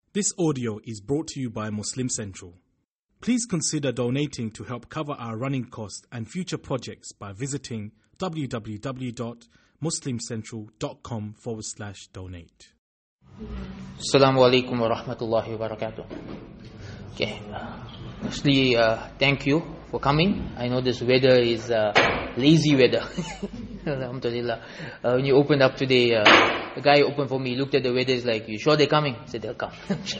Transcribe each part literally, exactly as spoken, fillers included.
This audio is brought to you by Muslim Central. Please consider donating to help cover our running costs and future projects by visiting www.muslimcentral.com forward slash donate. Assalamu alaikum wa rahmatullahi wa barakatuh. Okay. Firstly, uh, thank you for coming. I know this weather is uh, lazy weather. Alhamdulillah. Uh, when you opened up today, uh, the guy opened for me, looked at the weather, is like, you sure they're coming? I said, they'll come.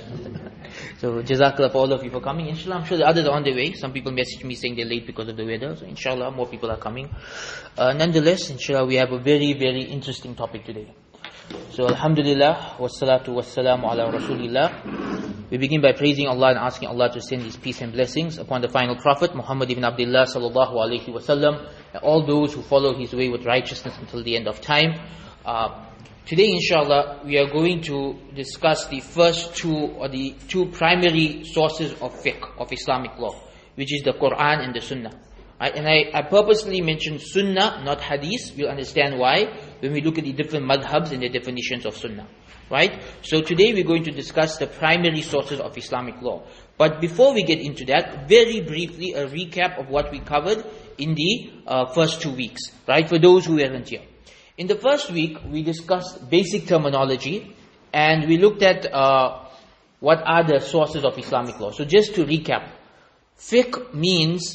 So, Jazakallah for all of you for coming. Inshallah, I'm sure the others are on their way. Some people message me saying they're late because of the weather. So, inshallah, more people are coming. Uh, nonetheless, inshallah, we have a very, very interesting topic today. So, alhamdulillah, wassalatu wassalamu ala rasulillah. We begin by praising Allah and asking Allah to send His peace and blessings upon the final Prophet, Muhammad ibn Abdullah sallallahu alayhi wa sallam, and all those who follow his way with righteousness until the end of time. Uh, today, inshallah, we are going to discuss the first two, or the two primary sources of fiqh, of Islamic law, which is the Quran and the Sunnah. Right? And I, I purposely mentioned Sunnah, not Hadith. We'll understand why when we look at the different madhabs and the definitions of Sunnah. Right? So today we're going to discuss the primary sources of Islamic law. But before we get into that, very briefly a recap of what we covered in the uh, first two weeks. Right? For those who weren't here. In the first week, we discussed basic terminology and we looked at uh, what are the sources of Islamic law. So just to recap, fiqh means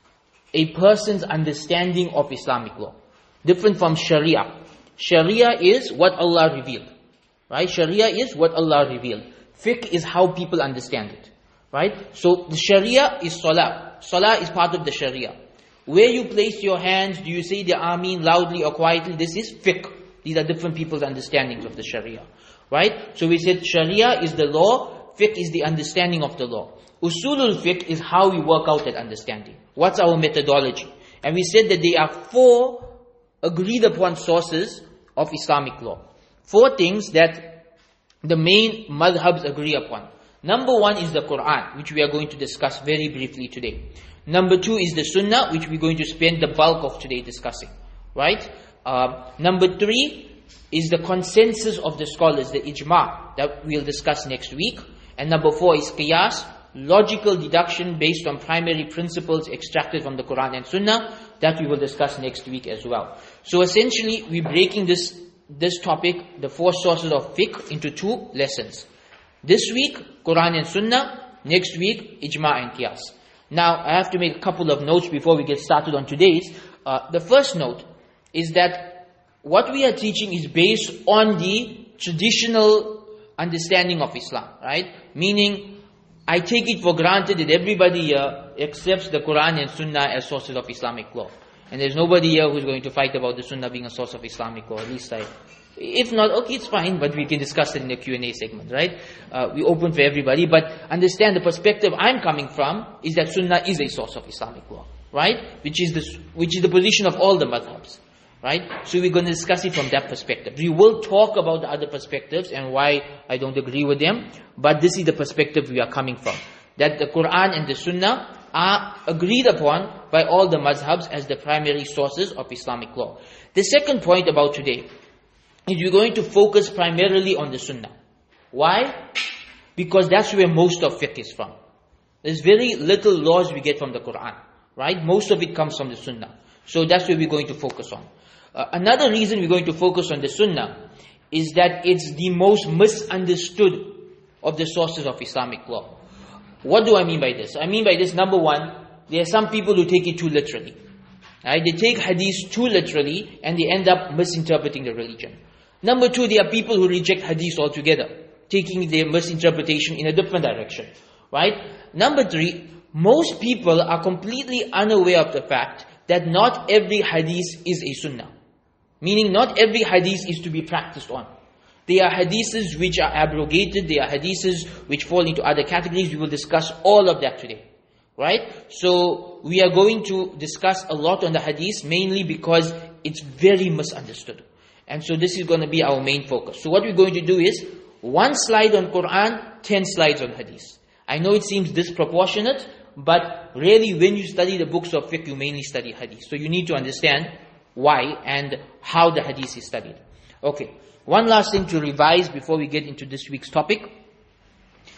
a person's understanding of Islamic law. Different from Sharia. Sharia is what Allah revealed. Right? Sharia is what Allah revealed. Fiqh is how people understand it. Right? So the Sharia is Salah. Salah is part of the Sharia. Where you place your hands, do you say the Ameen loudly or quietly? This is fiqh. These are different people's understandings of the Sharia. Right? So we said Sharia is the law, fiqh is the understanding of the law. Usulul fiqh is how we work out that understanding. What's our methodology? And we said that there are four agreed upon sources of Islamic law. Four things that the main madhabs agree upon. Number one is the Quran, which we are going to discuss very briefly today. Number two is the Sunnah, which we're going to spend the bulk of today discussing. Right? Uh, number three is the consensus of the scholars, the ijma, that we'll discuss next week. And number four is qiyas, logical deduction based on primary principles extracted from the Quran and Sunnah, that we will discuss next week as well. So essentially, we're breaking this this topic, the four sources of fiqh, into two lessons. This week, Quran and Sunnah. Next week, ijma and qiyas. Now, I have to make a couple of notes before we get started on today's. Uh, the first note is that what we are teaching is based on the traditional understanding of Islam, right? Meaning, I take it for granted that everybody here accepts the Quran and Sunnah as sources of Islamic law. And there's nobody here who's going to fight about the Sunnah being a source of Islamic law, at least I... If not, okay, it's fine, but we can discuss it in the Q and A segment, right? Uh, we open for everybody, but understand the perspective I'm coming from is that Sunnah is a source of Islamic law, right? Which is the, which is the position of all the madhabs, right? So we're going to discuss it from that perspective. We will talk about the other perspectives and why I don't agree with them, but this is the perspective we are coming from. That the Quran and the Sunnah are agreed upon by all the madhabs as the primary sources of Islamic law. The second point about today is we're going to focus primarily on the Sunnah. Why? Because that's where most of fiqh is from. There's very little laws we get from the Quran, right? Most of it comes from the Sunnah. So that's where we're going to focus on. Uh, another reason we're going to focus on the Sunnah is that it's the most misunderstood of the sources of Islamic law. What do I mean by this? I mean by this, number one, there are some people who take it too literally. Right? They take hadith too literally and they end up misinterpreting the religion. Number two, there are people who reject hadith altogether, taking their misinterpretation in a different direction. Right? Number three, most people are completely unaware of the fact that not every hadith is a sunnah. Meaning not every hadith is to be practiced on. There are hadiths which are abrogated, there are hadiths which fall into other categories. We will discuss all of that today. Right? So, we are going to discuss a lot on the hadith, mainly because it's very misunderstood. And so this is going to be our main focus. So what we're going to do is, one slide on Quran, ten slides on hadith. I know it seems disproportionate, but really when you study the books of fiqh, you mainly study hadith. So you need to understand why and how the hadith is studied. Okay. One last thing to revise before we get into this week's topic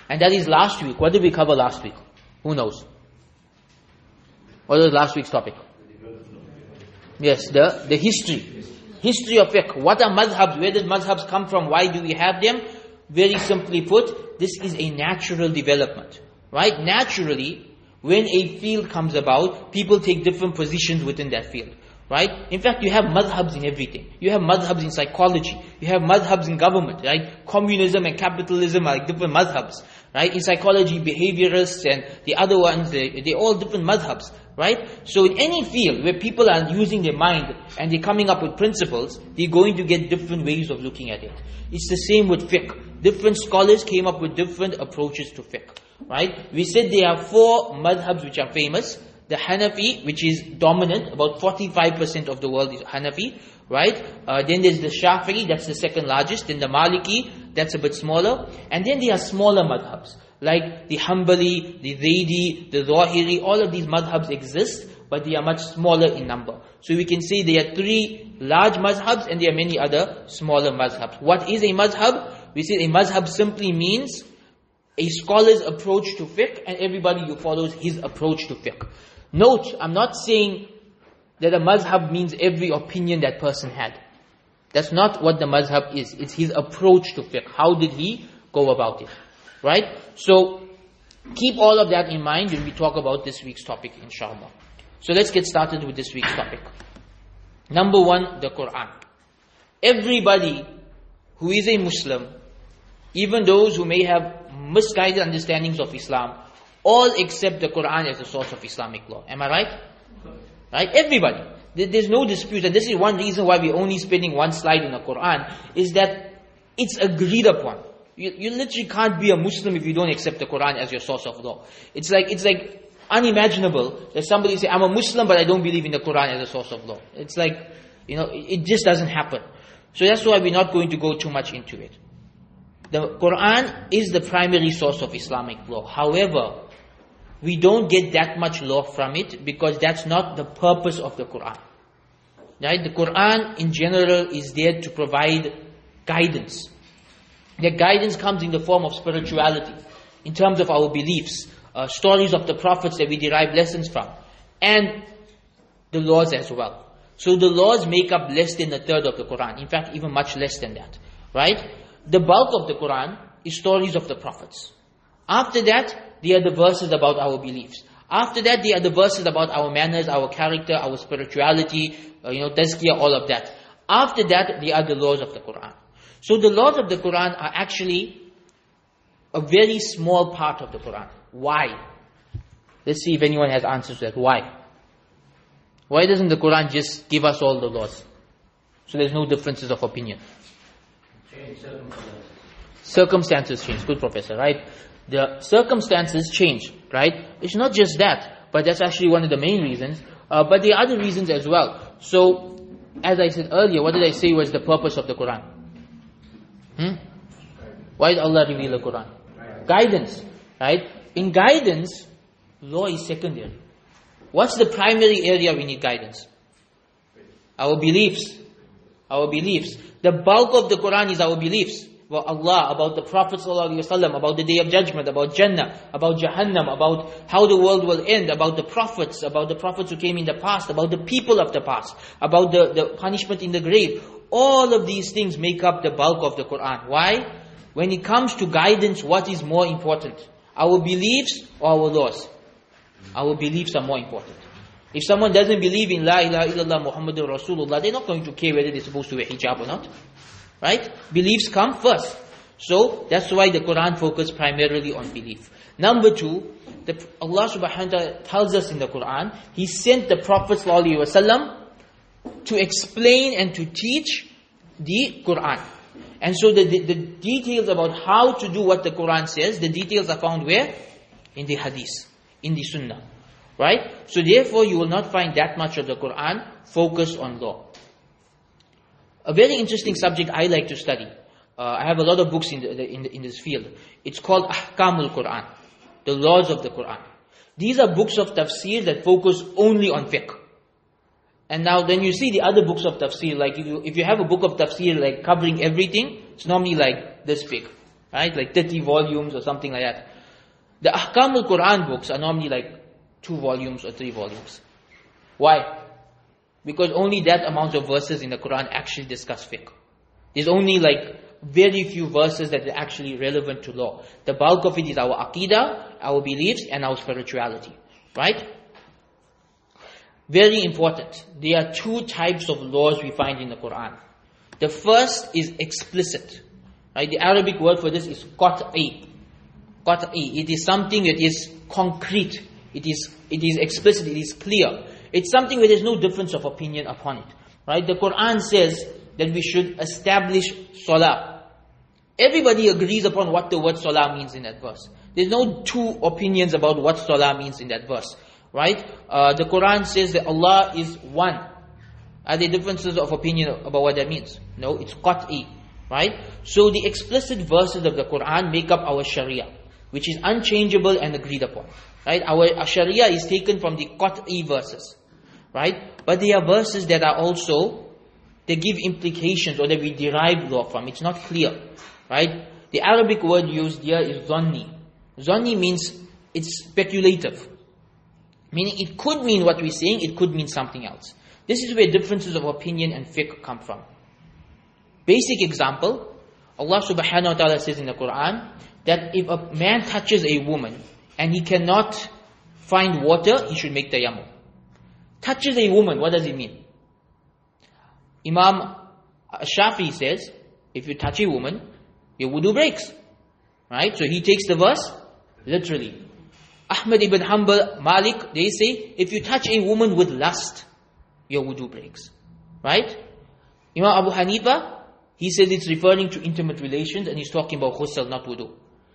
And that is last week. What did we cover last week? Who knows? What was last week's topic? Yes, the, the history. History of fiqh. What are madhabs? Where did madhabs come from? Why do we have them? Very simply put, this is a natural development. Right? Naturally, when a field comes about, people take different positions within that field. Right? In fact, you have madhabs in everything. You have madhabs in psychology. You have madhabs in government. Right? Communism and capitalism are like different madhabs. Right? In psychology, behaviorists and the other ones, they, they're all different madhabs. Right? So in any field where people are using their mind and they're coming up with principles, they're going to get different ways of looking at it. It's the same with fiqh. Different scholars came up with different approaches to fiqh. Right? We said there are four madhabs which are famous. The Hanafi, which is dominant, about forty-five percent of the world is Hanafi, right? Uh, then there's the Shafi'i, that's the second largest. Then the Maliki, that's a bit smaller. And then there are smaller madhabs, like the Hanbali, the Zaidi, the Zahiri. All of these madhabs exist, but they are much smaller in number. So we can say there are three large madhabs and there are many other smaller madhabs. What is a madhab? We say a madhab simply means a scholar's approach to fiqh and everybody who follows his approach to fiqh. Note, I'm not saying that a mazhab means every opinion that person had. That's not what the mazhab is. It's his approach to fiqh. How did he go about it? Right? So, keep all of that in mind when we talk about this week's topic, inshallah. So let's get started with this week's topic. Number one, the Quran. Everybody who is a Muslim, even those who may have misguided understandings of Islam, all accept the Quran as the source of Islamic law. Am I right? Right? Everybody. There's no dispute. And this is one reason why we're only spending one slide in the Quran, is that it's agreed upon. You, you literally can't be a Muslim if you don't accept the Quran as your source of law. It's like, it's like unimaginable that somebody say, I'm a Muslim but I don't believe in the Quran as a source of law. It's like, you know, it just doesn't happen. So that's why we're not going to go too much into it. The Quran is the primary source of Islamic law. However, we don't get that much law from it because that's not the purpose of the Quran. Right? The Quran in general is there to provide guidance. The guidance comes in the form of spirituality, in terms of our beliefs, uh, stories of the prophets that we derive lessons from, and the laws as well. So the laws make up less than a third of the Quran. In fact, even much less than that. Right? The bulk of the Quran is stories of the prophets. After that, there are the verses about our beliefs. After that, there are the verses about our manners, our character, our spirituality, uh, you know, tazkiyah, all of that. After that, there are the laws of the Quran. So the laws of the Quran are actually a very small part of the Quran. Why? Let's see if anyone has answers to that. Why? Why doesn't the Quran just give us all the laws? So there's no differences of opinion. Change circumstances. Circumstances change. Good, Professor, right? The circumstances change, right? It's not just that, but that's actually one of the main reasons. Uh, but there are other reasons as well. So, as I said earlier, what did I say was the purpose of the Quran? Hmm? Why did Allah reveal the Quran? Guidance, right? In guidance, law is secondary. What's the primary area we need guidance? Our beliefs. Our beliefs. The bulk of the Quran is our beliefs. About Allah, about the Prophet ﷺ, about the Day of Judgment, about Jannah, about Jahannam, about how the world will end, about the prophets, about the prophets who came in the past, about the people of the past, about the, the punishment in the grave. All of these things make up the bulk of the Quran. Why? When it comes to guidance, what is more important? Our beliefs or our laws? Our beliefs are more important. If someone doesn't believe in La ilaha illallah Muhammadur Rasulullah, they're not going to care whether they're supposed to wear hijab or not. Right? Beliefs come first. So, that's why the Quran focuses primarily on belief. Number two, the, Allah subhanahu wa ta'ala tells us in the Quran, He sent the Prophet sallallahu alaihi wasallam to explain and to teach the Quran. And so the, the, the details about how to do what the Quran says, the details are found where? In the Hadith, in the Sunnah. Right? So therefore you will not find that much of the Quran focused on law. A very interesting subject I like to study. Uh, I have a lot of books in, the, in, the, in this field. It's called Ahkamul Quran, the laws of the Quran. These are books of tafsir that focus only on fiqh. And now then you see the other books of tafsir, like if you, if you have a book of tafsir like covering everything, it's normally like this big. right? Like thirty volumes or something like that. The Ahkam al-Quran books are normally like two volumes or three volumes. Why? Because only that amount of verses in the Quran actually discuss fiqh. There's only like very few verses that are actually relevant to law. The bulk of it is our aqidah, our beliefs, and our spirituality. Right? Very important. There are two types of laws we find in the Quran. The first is explicit. Right? The Arabic word for this is qat'i. Qat'i. It is something that is concrete. It is it is explicit. It is clear. It's something where there's no difference of opinion upon it. Right? The Quran says that we should establish salah. Everybody agrees upon what the word salah means in that verse. There's no two opinions about what salah means in that verse. Right? Uh, the Quran says that Allah is one. Are there differences of opinion about what that means? No, it's qat'i. Right? So the explicit verses of the Quran make up our Sharia, which is unchangeable and agreed upon. Right? Our, our Sharia is taken from the qat'i verses. Right? But there are verses that are also, they give implications or that we derive law from. It's not clear. Right? The Arabic word used here is zanni. Zanni means it's speculative. Meaning it could mean what we're saying, it could mean something else. This is where differences of opinion and fiqh come from. Basic example, Allah subhanahu wa ta'ala says in the Quran that if a man touches a woman and he cannot find water, he should make tayammum. Touches a woman, what does it mean? Imam Shafi says, if you touch a woman, your wudu breaks. Right? So he takes the verse literally. Ahmad ibn Hanbal, Malik, they say, if you touch a woman with lust, your wudu breaks. Right? Imam Abu Hanifa, he says it's referring to intimate relations and he's talking about ghusl, not wudu.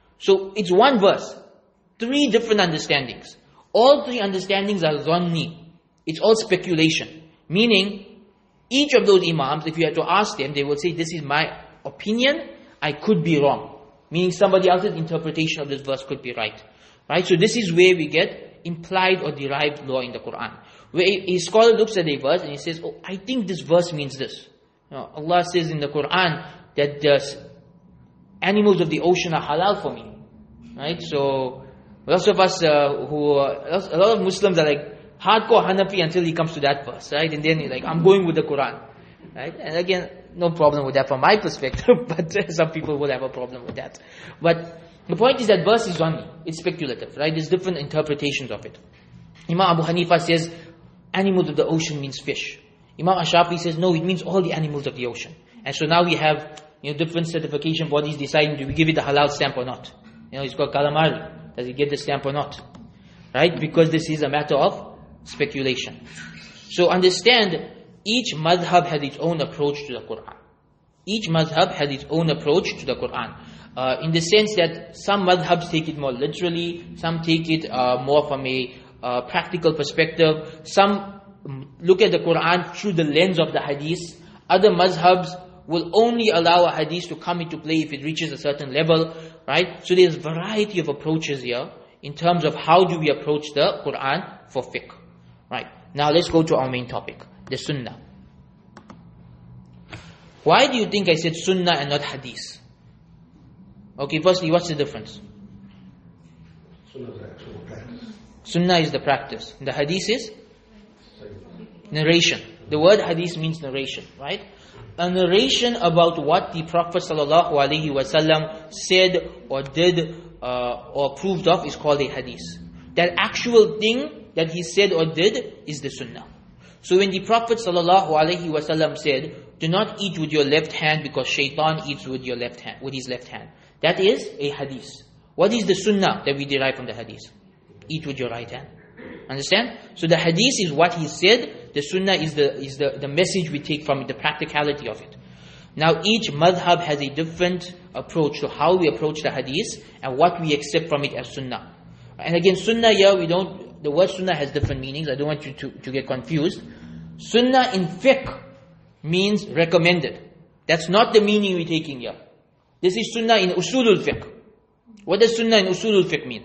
So it's one verse. Three different understandings. All three understandings are zanni. It's all speculation. Meaning, each of those imams, if you had to ask them, they will say, this is my opinion, I could be wrong. Meaning somebody else's interpretation of this verse could be right. Right? So this is where we get implied or derived law in the Quran. Where a, a scholar looks at a verse and he says, oh, I think this verse means this. You know, Allah says in the Quran that the animals of the ocean are halal for me. Right? So, lots of us uh, who, uh, a lot of Muslims are like hardcore Hanafi until he comes to that verse. Right? And then he's like, I'm going with the Quran. Right? And again, no problem with that from my perspective, but some people will have a problem with that. But the point is that verse is only, it's speculative, right? There's different interpretations of it. Imam Abu Hanifa says, animals of the ocean means fish. Imam Ashafi says, no, it means all the animals of the ocean. And so now we have, you know, different certification bodies deciding, do we give it the halal stamp or not? You know, it's called calamari. Does it get the stamp or not? Right? Because this is a matter of speculation. So understand, each madhab has its own approach to the Quran. Each madhab has its own approach to the Quran. Uh, in the sense that some madhabs take it more literally, some take it uh, more from a uh, practical perspective, some look at the Quran through the lens of the hadith. Other madhabs will only allow a hadith to come into play if it reaches a certain level, right? So there's a variety of approaches here in terms of how do we approach the Quran for fiqh. Right? Now let's go to our main topic, the sunnah. Why do you think I said sunnah and not hadith? Okay, firstly, what's the difference? Sunnah is the actual practice. Sunnah is the practice. The hadith is? Narration. The word hadith means narration, right? A narration about what the Prophet ﷺ said or did uh, or proved of is called a hadith. That actual thing that he said or did is the sunnah. So when the Prophet ﷺ said, do not eat with your left hand because shaitan eats with your left hand, with his left hand. That is a hadith. What is the sunnah that we derive from the hadith? Eat with your right hand. Understand? So the hadith is what he said. The sunnah is the is the, the message we take from it, the practicality of it. Now each madhab has a different approach to how we approach the hadith and what we accept from it as sunnah. And again, sunnah here, we don't, the word sunnah has different meanings. I don't want you to, to get confused. Sunnah in fiqh means recommended. That's not the meaning we're taking here. This is sunnah in usulul fiqh. What does sunnah in usulul fiqh mean?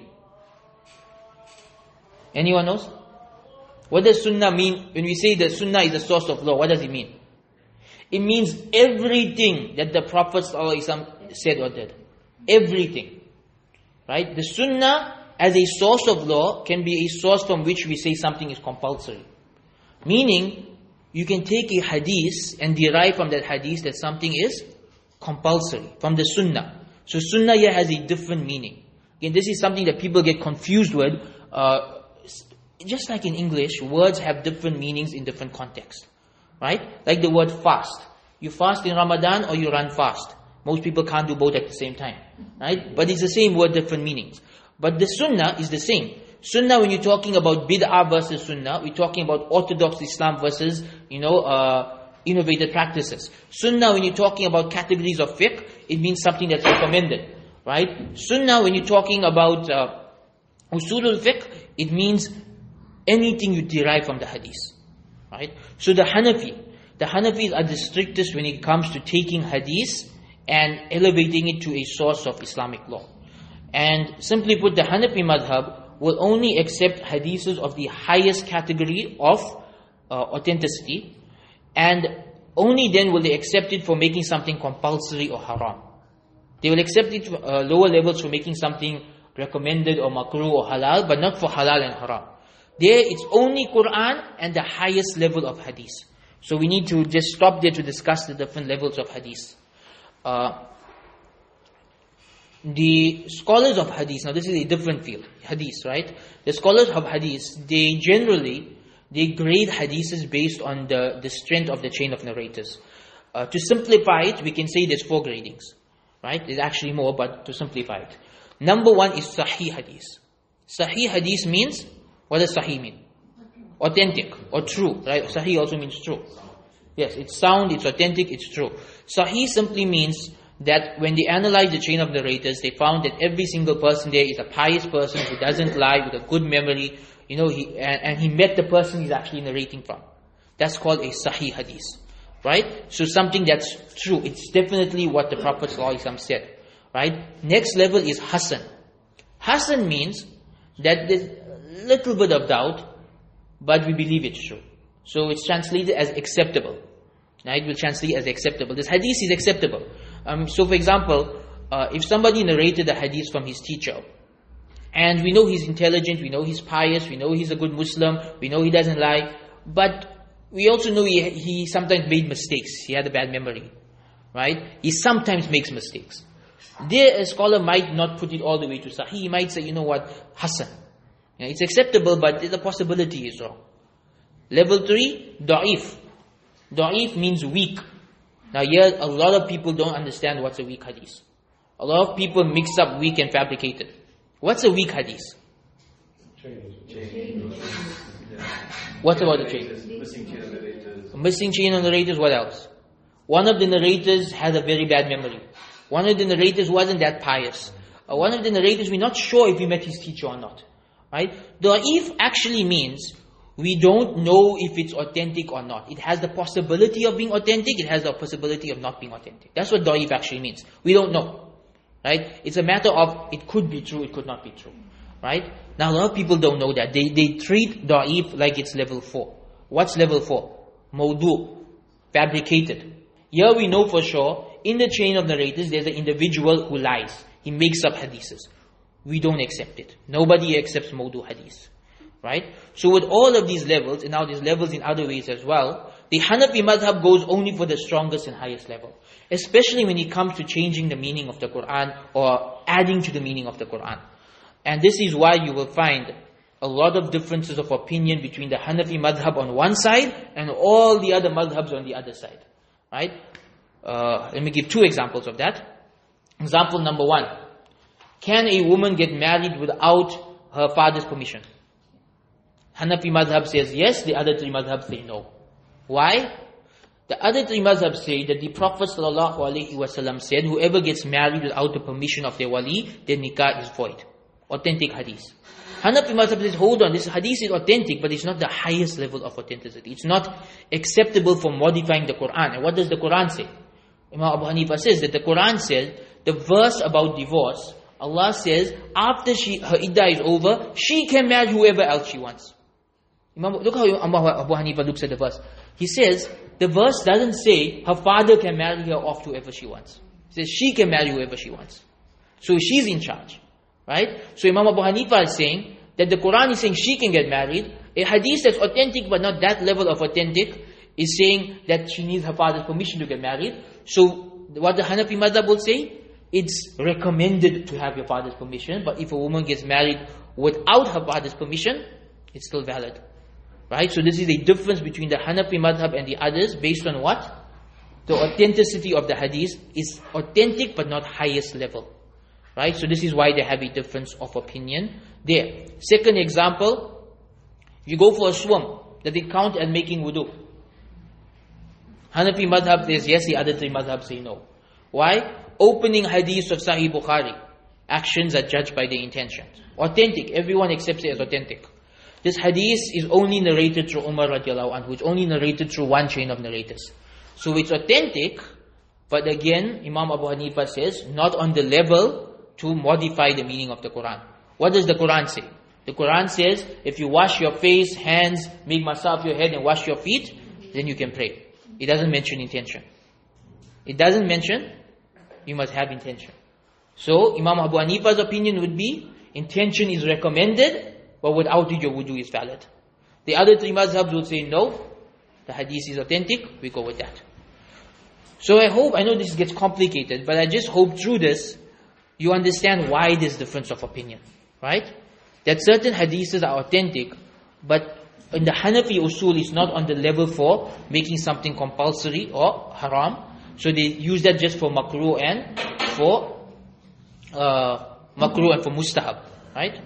Anyone knows? What does sunnah mean? When we say that sunnah is the source of law, what does it mean? It means everything that the Prophet ﷺ said or did. everything. Right? The sunnah as a source of law can be a source from which we say something is compulsory. Meaning, you can take a hadith and derive from that hadith that something is compulsory, from the sunnah. So sunnah here has a different meaning. Again, this is something that people get confused with. Uh, just like in English, words have different meanings in different contexts. Right? Like the word fast. You fast in Ramadan or you run fast. Most people can't do both at the same time. Right? But it's the same word, different meanings. But the sunnah is the same. Sunnah, when you're talking about bid'ah versus sunnah, we're talking about orthodox Islam versus, you know, uh, innovative practices. Sunnah, when you're talking about categories of fiqh, it means something that's recommended. Right? Sunnah, when you're talking about uh, usulul fiqh, it means anything you derive from the hadith. Right? So the Hanafi, the Hanafis are the strictest when it comes to taking hadith and elevating it to a source of Islamic law. And simply put, the Hanafi madhab will only accept hadiths of the highest category of uh, authenticity, and only then will they accept it for making something compulsory or haram. They will accept it for uh, lower levels for making something recommended or makruh or halal, but not for halal and haram. There it's only Quran and the highest level of hadith. So we need to just stop there to discuss the different levels of hadith. Uh, the scholars of hadith, now this is a different field, hadith, right? The scholars of hadith, they generally, they grade hadiths based on the, the strength of the chain of narrators. Uh, to simplify it, we can say there's four gradings, right? There's actually more, but to simplify it. Number one is Sahih hadith. Sahih hadith means, what does Sahih mean? Authentic or true, right? Sahih also means true. Yes, it's sound, it's authentic, it's true. Sahih simply means that when they analyzed the chain of narrators, they found that every single person there is a pious person who doesn't lie, with a good memory, you know, he and, and he met the person he's actually narrating from. That's called a Sahih hadith, right? So something that's true. It's definitely what the Prophet ﷺ said, right? Next level is Hasan. Hasan means that there's a little bit of doubt, but we believe it's true. So it's translated as acceptable. Right? We'll translate as acceptable. This hadith is acceptable. Um, so for example, uh, if somebody narrated a hadith from his teacher, and we know he's intelligent, we know he's pious, we know he's a good Muslim, we know he doesn't lie, but we also know he, he sometimes made mistakes. He had a bad memory. Right? He sometimes makes mistakes. There a scholar might not put it all the way to Sahih. He might say, you know what, Hasan. Yeah, it's acceptable, but the possibility is wrong. Level three, Da'if. Da'if means weak. Now here, a lot of people don't understand what's a weak hadith. A lot of people mix up weak and fabricated. What's a weak hadith? Chain. What about the chain? Missing chain of narrators. Missing chain of narrators, what else? One of the narrators had a very bad memory. One of the narrators wasn't that pious. Uh, one of the narrators, we're not sure if he met his teacher or not. Right? Da'if actually means we don't know if it's authentic or not. It has the possibility of being authentic, it has the possibility of not being authentic. That's what da'if actually means. We don't know. Right? It's a matter of, it could be true, it could not be true. Right? Now a lot of people don't know that. They they treat da'if like it's level four. What's level four? Mawdu. Fabricated. Here we know for sure, in the chain of narrators, there's an individual who lies. He makes up hadiths. We don't accept it. Nobody accepts Mawdu hadith. Right? So with all of these levels, and now there's levels in other ways as well, the Hanafi madhab goes only for the strongest and highest level. Especially when it comes to changing the meaning of the Quran or adding to the meaning of the Quran. And this is why you will find a lot of differences of opinion between the Hanafi madhab on one side and all the other madhabs on the other side. Right? Uh, let me give two examples of that. Example number one. Can a woman get married without her father's permission? Hanafi madhab says yes, the other three madhabs say no. Why? The other three madhabs say that the Prophet ﷺ said, whoever gets married without the permission of their wali, their nikah is void. Authentic hadith. Hanafi madhab says, hold on, this hadith is authentic, but it's not the highest level of authenticity. It's not acceptable for modifying the Quran. And what does the Quran say? Imam Abu Hanifa says that the Quran says, the verse about divorce, Allah says, after she her iddah is over, she can marry whoever else she wants. Imam, look how Abu Hanifa looks at the verse. He says, the verse doesn't say her father can marry her off to whoever she wants. It says she can marry whoever she wants. So she's in charge. Right? So Imam Abu Hanifa is saying that the Quran is saying she can get married. A hadith that's authentic but not that level of authentic is saying that she needs her father's permission to get married. So what the Hanafi madhab will say, it's recommended to have your father's permission, but if a woman gets married without her father's permission, it's still valid. Right? So this is the difference between the Hanafi madhab and the others based on what? The authenticity of the hadith is authentic but not highest level. Right? So this is why they have a difference of opinion there. Second example, if you go for a swim, does it count as making wudu? Hanafi madhab says yes, the other three madhabs say no. Why? Opening hadiths of Sahih Bukhari. Actions are judged by the intentions. Authentic, everyone accepts it as authentic. This hadith is only narrated through Umar radiallahu anhu. It's only narrated through one chain of narrators. So it's authentic, but again, Imam Abu Hanifa says, not on the level to modify the meaning of the Quran. What does the Quran say? The Quran says, if you wash your face, hands, make masah of your head and wash your feet, then you can pray. It doesn't mention intention. It doesn't mention, you must have intention. So, Imam Abu Hanifa's opinion would be, intention is recommended, but without it your wudu is valid. The other three mazhabs would say, no, the hadith is authentic, we go with that. So I hope, I know this gets complicated, but I just hope through this, you understand why this difference of opinion. Right? That certain hadiths are authentic, but in the Hanafi usul, it's not on the level for making something compulsory or haram. So they use that just for makruh and for uh, makruh and for mustahab. Right?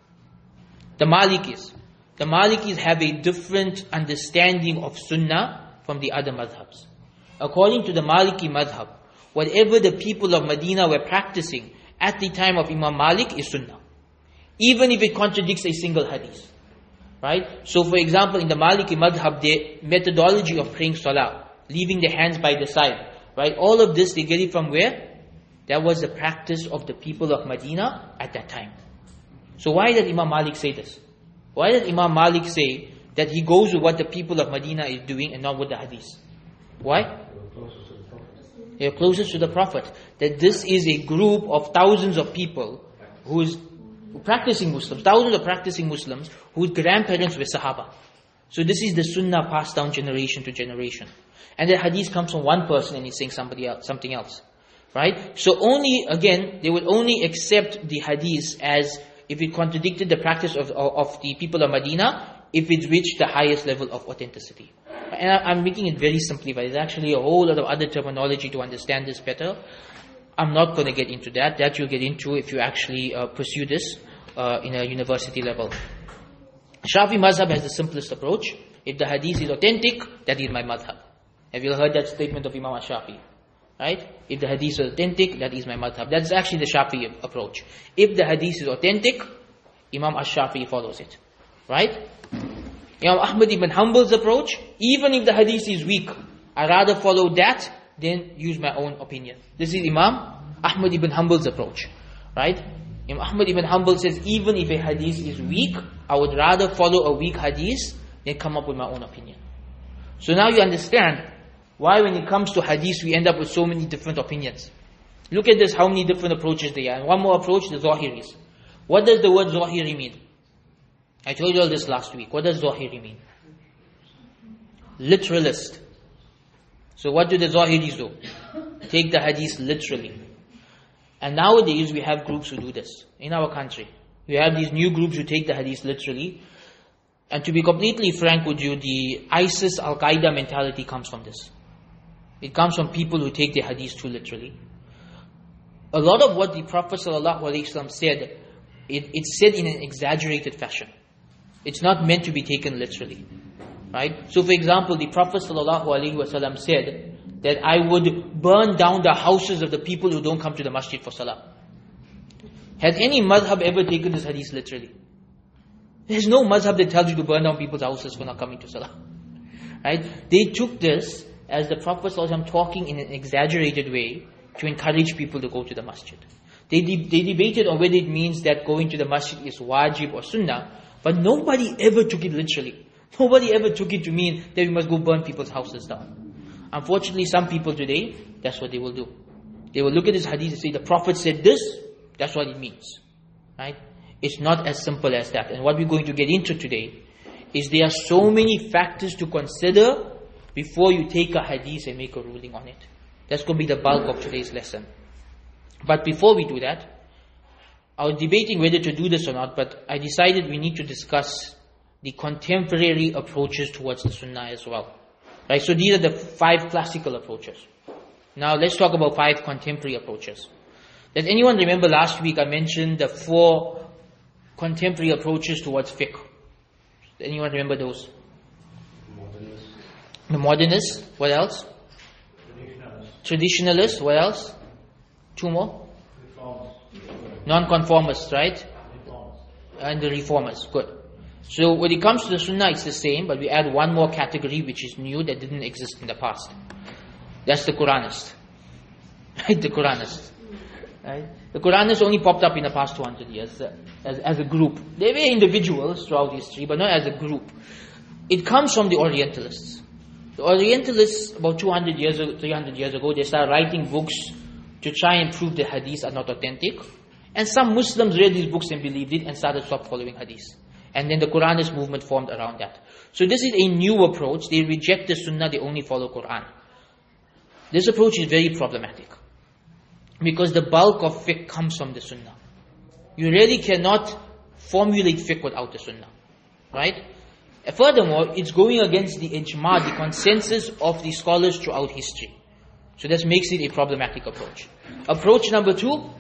The Malikis. The Malikis have a different understanding of sunnah from the other madhabs. According to the Maliki madhab, whatever the people of Medina were practicing at the time of Imam Malik is sunnah. Even if it contradicts a single hadith. Right? So for example, in the Maliki madhab, the methodology of praying salah, leaving the hands by the side, right? All of this, they get it from where? That was the practice of the people of Medina at that time. So why did Imam Malik say this? Why did Imam Malik say that he goes with what the people of Medina is doing and not with the hadith? Why? They are closest to the Prophet. That this is a group of thousands of people who is practicing Muslims, thousands of practicing Muslims whose grandparents were Sahaba. So this is the Sunnah passed down generation to generation. And the hadith comes from one person and he's saying somebody else, something else. Right? So only, again, they would only accept the hadith as if it contradicted the practice of, of, of the people of Medina, if it reached the highest level of authenticity. And I, I'm making it very simplified. There's actually a whole lot of other terminology to understand this better. I'm not going to get into that. That you'll get into if you actually uh, pursue this uh, in a university level. Shafi mazhab has the simplest approach. If the hadith is authentic, that is my madhab. Have you heard that statement of Imam Shafi? Right? If the hadith is authentic, that is my madhab. That's actually the Shafi approach. If the hadith is authentic, Imam Ash-Shafi follows it. Right? Imam Ahmad ibn Hanbal's approach, even if the hadith is weak, I rather follow that than use my own opinion. This is Imam Ahmad ibn Hanbal's approach. Right? Imam Ahmad ibn Hanbal says, even if a hadith is weak, I would rather follow a weak hadith than come up with my own opinion. So now you understand why when it comes to hadith, we end up with so many different opinions. Look at this, how many different approaches there are. And one more approach, the Zahiris. What does the word Zahiri mean? I told you all this last week. What does Zahiri mean? Literalist. So what do the Zahiris do? Take the hadith literally. And nowadays we have groups who do this in our country. We have these new groups who take the hadith literally. And to be completely frank with you, the ISIS, Al-Qaeda mentality comes from this. It comes from people who take the hadith too literally. A lot of what the Prophet ﷺ said, it, it's said in an exaggerated fashion. It's not meant to be taken literally. Right? So for example, the Prophet ﷺ said that I would burn down the houses of the people who don't come to the masjid for salah. Has any madhab ever taken this hadith literally? There's no madhab that tells you to burn down people's houses for not coming to salah. Right? They took this as the Prophet ﷺ talking in an exaggerated way to encourage people to go to the masjid. They, de- they debated on whether it means that going to the masjid is wajib or sunnah, but nobody ever took it literally. Nobody ever took it to mean that we must go burn people's houses down. Unfortunately, some people today, that's what they will do. They will look at this hadith and say, the Prophet said this, That's what it means. Right? It's not as simple as that. And what we're going to get into today is there are so many factors to consider before you take a hadith and make a ruling on it. That's going to be the bulk of today's lesson. But before we do that, I was debating whether to do this or not, but I decided we need to discuss the contemporary approaches towards the Sunnah as well. Right? So these are the five classical approaches. Now let's talk about five contemporary approaches. Does anyone remember last week I mentioned the four contemporary approaches towards fiqh? Does anyone remember those? Modernists. The modernists. What else? Traditionalists. Traditionalists. What else? Two more? Reformers. Non-conformists, right? Reformers. And the reformers. Good. So when it comes to the Sunnah, it's the same, but we add one more category which is new that didn't exist in the past. That's the Quranist. Right? The Quranist. Right? The Quranists only popped up in the past two hundred years uh, as, as a group. They were individuals throughout history, but not as a group. It comes from the Orientalists. The Orientalists, about two hundred years, three hundred years ago, they started writing books to try and prove the hadiths are not authentic. And some Muslims read these books and believed it and started stop following hadiths. And then the Quranist movement formed around that. So this is a new approach. They reject the Sunnah, they only follow Quran. This approach is very problematic. Because the bulk of fiqh comes from the Sunnah. You really cannot formulate fiqh without the Sunnah. Right? Furthermore, it's going against the ijma, the consensus of the scholars throughout history. So that makes it a problematic approach. Approach number two,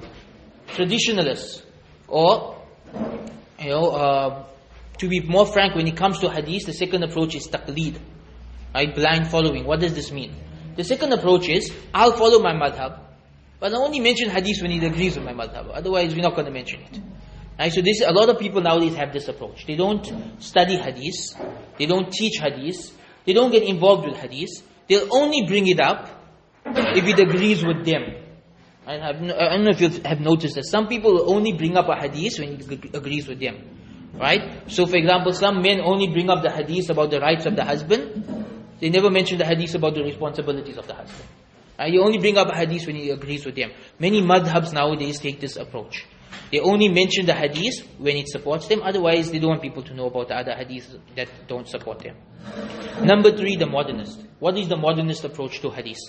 traditionalists. Or, you know, uh, to be more frank, when it comes to hadith, the second approach is taqleed. Right? Blind following. What does this mean? The second approach is, I'll follow my madhab, but I only mention hadith when it agrees with my madhab. Otherwise, we're not going to mention it. Right? So this, a lot of people nowadays have this approach. They don't study hadith. They don't teach hadith. They don't get involved with hadith. They'll only bring it up if it agrees with them. I, have, I don't know if you have noticed that some people will only bring up a hadith when it agrees with them. Right? So for example, some men only bring up the hadith about the rights of the husband. They never mention the hadith about the responsibilities of the husband. Uh, you only bring up a hadith when it agrees with them. Many madhabs nowadays take this approach. They only mention the hadith when it supports them. Otherwise, they don't want people to know about the other hadiths that don't support them. Number three, the modernist. What is the modernist approach to hadith?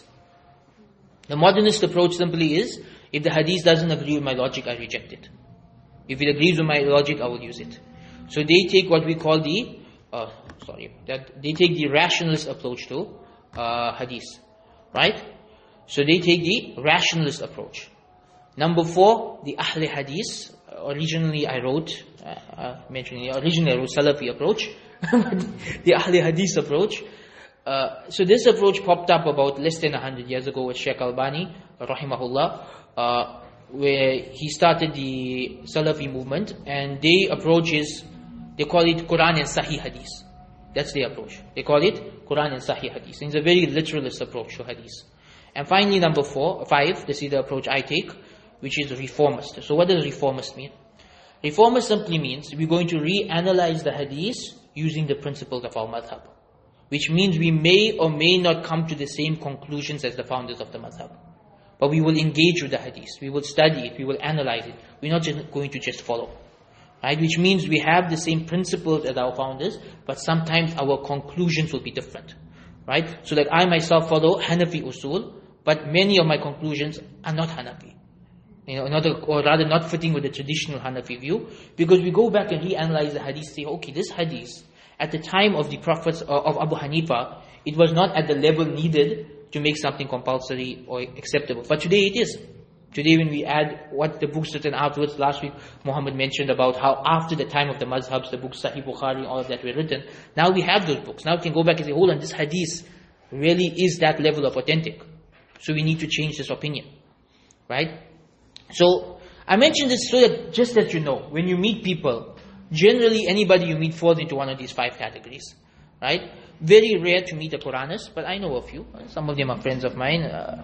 The modernist approach simply is, if the hadith doesn't agree with my logic, I reject it. If it agrees with my logic, I will use it. So they take what we call the, uh, sorry, that they take the rationalist approach to uh, hadith. Right? So they take the rationalist approach. Number four, the Ahl Hadith. Originally I wrote, uh, uh, mentioning originally I wrote Salafi approach, the Ahl Hadith approach. Uh, so this approach popped up about less than a hundred years ago with Sheikh Albani, rahimahullah, uh, where he started the Salafi movement, and their approach is, they call it Quran and Sahih Hadith. That's their approach. They call it Quran and Sahih Hadith. It's a very literalist approach to Hadith. And finally, number four, five, this is the approach I take, which is reformist. So what does reformist mean? Reformist simply means we're going to reanalyze the hadith using the principles of our madhab. Which means we may or may not come to the same conclusions as the founders of the madhab. But we will engage with the hadith. We will study it. We will analyze it. We're not just going to just follow. Right? Which means we have the same principles as our founders, but sometimes our conclusions will be different. Right? So like I myself follow Hanafi usul, but many of my conclusions are not Hanafi. You know, not a, or rather not fitting with the traditional Hanafi view, because we go back and reanalyze the hadith, say, okay, this hadith, at the time of the prophets uh, of Abu Hanifa, it was not at the level needed to make something compulsory or acceptable. But today it is. Today when we add what the books written afterwards, last week Muhammad mentioned about how after the time of the mazhabs, the books Sahih Bukhari, all of that were written. Now we have those books. Now we can go back and say, hold on, this hadith really is that level of authentic. So we need to change this opinion. Right? So, I mentioned this so that, just that you know, when you meet people, generally anybody you meet falls into one of these five categories. Right? Very rare to meet a Quranist, but I know a few. Some of them are friends of mine. Uh,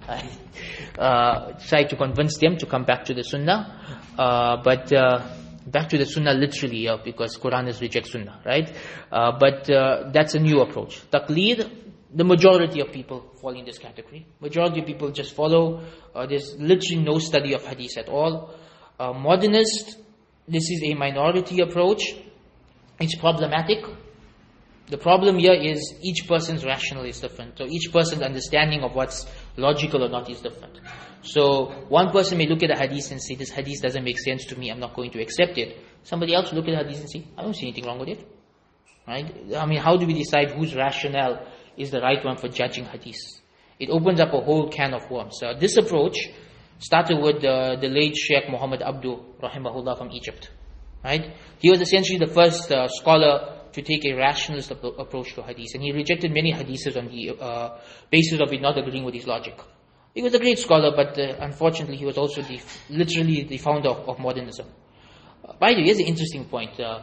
I uh, try to convince them to come back to the Sunnah. Uh, but uh, back to the Sunnah literally, uh, because Quranists reject Sunnah. Right? Uh, but uh, that's a new approach. Taqleed, the majority of people fall in this category. Majority of people just follow. Uh, there's literally no study of hadith at all. Uh, modernist, this is a minority approach. It's problematic. The problem here is each person's rationale is different. So each person's understanding of what's logical or not is different. So one person may look at a hadith and say, this hadith doesn't make sense to me, I'm not going to accept it. Somebody else will look at the hadith and say, I don't see anything wrong with it. Right? I mean, how do we decide whose rationale is the right one for judging hadith? It opens up a whole can of worms. Uh, this approach started with uh, the late Sheikh Muhammad Abdu, rahimahullah, from Egypt. Right? He was essentially the first uh, scholar to take a rationalist ap- approach to hadith, and he rejected many hadiths on the uh, basis of it not agreeing with his logic. He was a great scholar, but uh, unfortunately he was also the, literally the founder of, of modernism. Uh, by the way, here's an interesting point. Uh,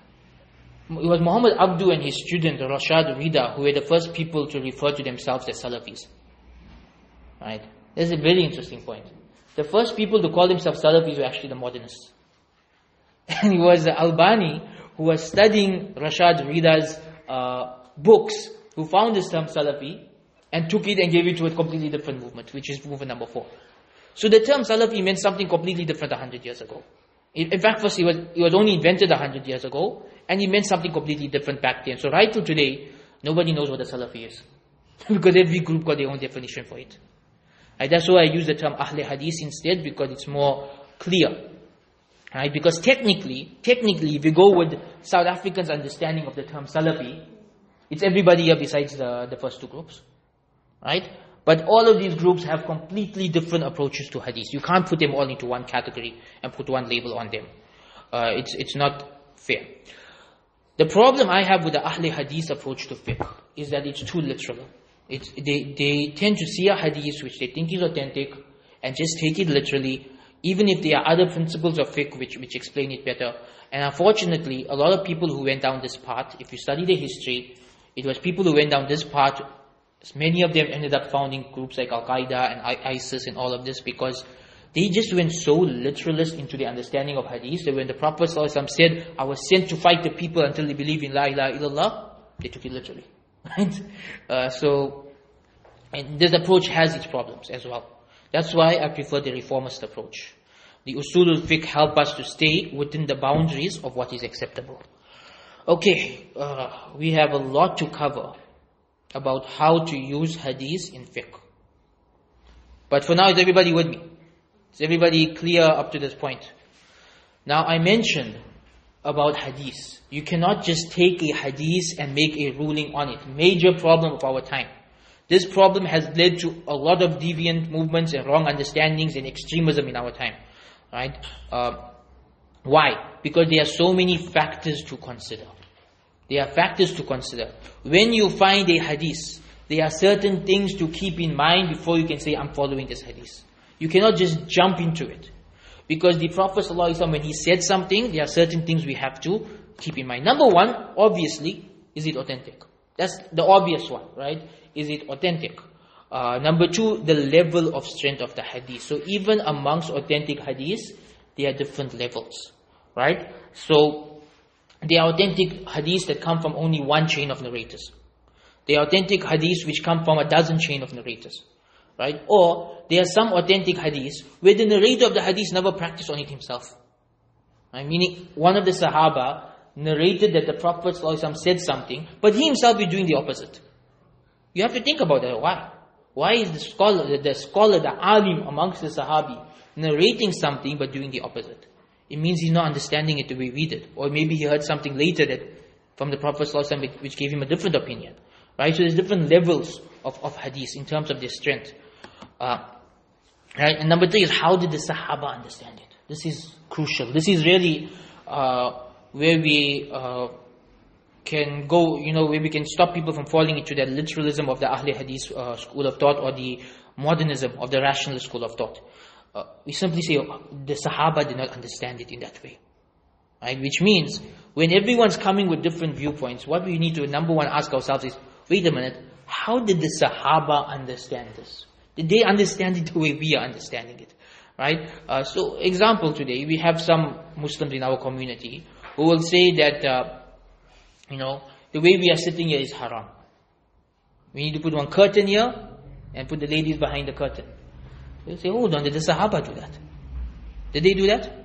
it was Muhammad Abdu and his student Rashad Rida who were the first people to refer to themselves as Salafis. Right? That's a very interesting point. The first people to call themselves Salafis were actually the modernists. And it was Albani who was studying Rashad Rida's uh, books, who found this term Salafi and took it and gave it to a completely different movement, which is movement number four. So the term Salafi meant something completely different a hundred years ago. In, in fact, first it was, it was only invented a hundred years ago, and it meant something completely different back then. So right to today, nobody knows what a Salafi is. Because every group got their own definition for it. Right, that's why I use the term Ahle Hadith instead, because it's more clear. Right? Because technically, technically, if you go with South Africans' understanding of the term Salafi, it's everybody here besides the, the first two groups. Right? But all of these groups have completely different approaches to hadith. You can't put them all into one category and put one label on them. Uh, it's it's not fair. The problem I have with the Ahle Hadith approach to fiqh is that it's too literal. It's, they, they tend to see a hadith which they think is authentic and just take it literally, even if there are other principles of fiqh which, which explain it better. And unfortunately, a lot of people who went down this path, if you study the history, it was people who went down this path. Many of them ended up founding groups like Al-Qaeda and ISIS and all of this because they just went so literalist into the understanding of hadith that when the Prophet ﷺ said, I was sent to fight the people until they believe in La ilaha illallah, they took it literally. Right? Uh, so, and this approach has its problems as well. That's why I prefer the reformist approach. The Usul al-Fiqh help us to stay within the boundaries of what is acceptable. Okay, uh, we have a lot to cover about how to use hadith in fiqh. But for now, is everybody with me? Is everybody clear up to this point? Now, I mentioned about hadith. You cannot just take a hadith and make a ruling on it. Major problem of our time. This problem has led to a lot of deviant movements and wrong understandings and extremism in our time. Right? Uh, why? Because there are so many factors to consider. There are factors to consider. When you find a hadith, there are certain things to keep in mind before you can say, I'm following this hadith. You cannot just jump into it. Because the Prophet ﷺ, when he said something, there are certain things we have to keep in mind. Number one, obviously, is it authentic? That's the obvious one, right? Is it authentic? Uh, number two, the level of strength of the hadith. So even amongst authentic hadiths, there are different levels, right? So, there are authentic hadiths that come from only one chain of narrators. There are authentic hadiths which come from a dozen chain of narrators. Right? Or there are some authentic hadiths where the narrator of the hadith never practiced on it himself. I mean, one of the Sahaba narrated that the Prophet ﷺ said something, but he himself is doing the opposite. You have to think about that. Why? Why is the scholar, the scholar, the alim amongst the Sahabi narrating something but doing the opposite? It means he's not understanding it the way we did. Or maybe he heard something later that from the Prophet ﷺ which gave him a different opinion. Right? So there's different levels of, of hadith in terms of their strength. Uh, right? And number three is, how did the Sahaba understand it? This is crucial. This is really uh, where we uh, can go, you know, where we can stop people from falling into that literalism of the Ahle Hadith uh, school of thought or the modernism of the rationalist school of thought. Uh, we simply say, oh, the Sahaba did not understand it in that way. Right? Which means, when everyone's coming with different viewpoints, what we need to, number one, ask ourselves is, wait a minute, how did the Sahaba understand this? Did they understand it the way we are understanding it? Right? Uh, so, example today, we have some Muslims in our community who will say that, uh, you know, the way we are sitting here is haram. We need to put one curtain here and put the ladies behind the curtain. You say, hold on, did the Sahaba do that? Did they do that?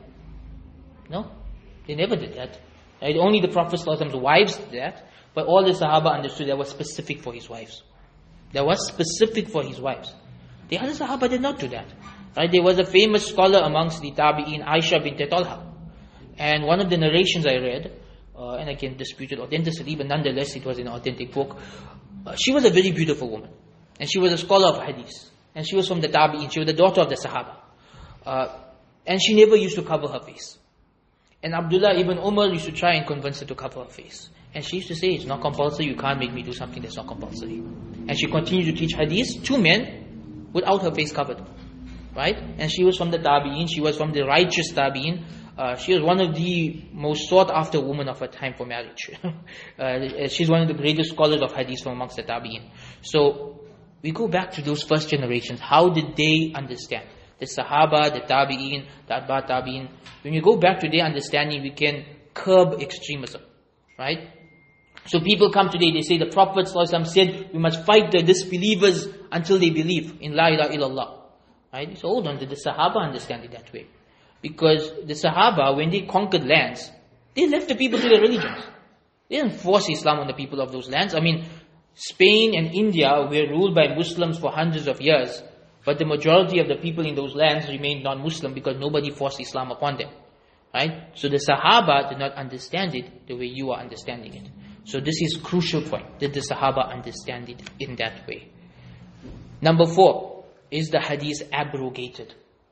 No, they never did that. Right? Only the Prophet's wives did that, but all the Sahaba understood that was specific for his wives. That was specific for his wives. The other Sahaba did not do that. Right? There was a famous scholar amongst the Tabi'in, Aisha bint Talha. And one of the narrations I read, uh, and I can dispute it authenticity, but nonetheless it was an authentic book. Uh, she was a very beautiful woman. And she was a scholar of hadith. And she was from the Tabi'in. She was the daughter of the Sahaba. Uh, and she never used to cover her face. And Abdullah ibn Umar used to try and convince her to cover her face. And she used to say, it's not compulsory, you can't make me do something that's not compulsory. And she continued to teach hadith to men without her face covered. Right? And she was from the Tabi'in, she was from the righteous Tabi'in. Uh, she was one of the most sought after women of her time for marriage. uh, she's one of the greatest scholars of hadith from amongst the Tabi'in. So, we go back to those first generations. How did they understand? The Sahaba, the Tabi'in, the Atba' Tabi'in. When you go back to their understanding, we can curb extremism. Right? So people come today, they say the Prophet ﷺ said, we must fight the disbelievers until they believe in La ilaha illallah. Right? So hold on, did the Sahaba understand it that way? Because the Sahaba, when they conquered lands, they left the people to their religions. They didn't force Islam on the people of those lands. I mean, Spain and India were ruled by Muslims for hundreds of years, but the majority of the people in those lands remained non-Muslim because nobody forced Islam upon them. Right? So the Sahaba did not understand it the way you are understanding it. So this is crucial point. Did the Sahaba understand it in that way? Number four, is the hadith abrogated?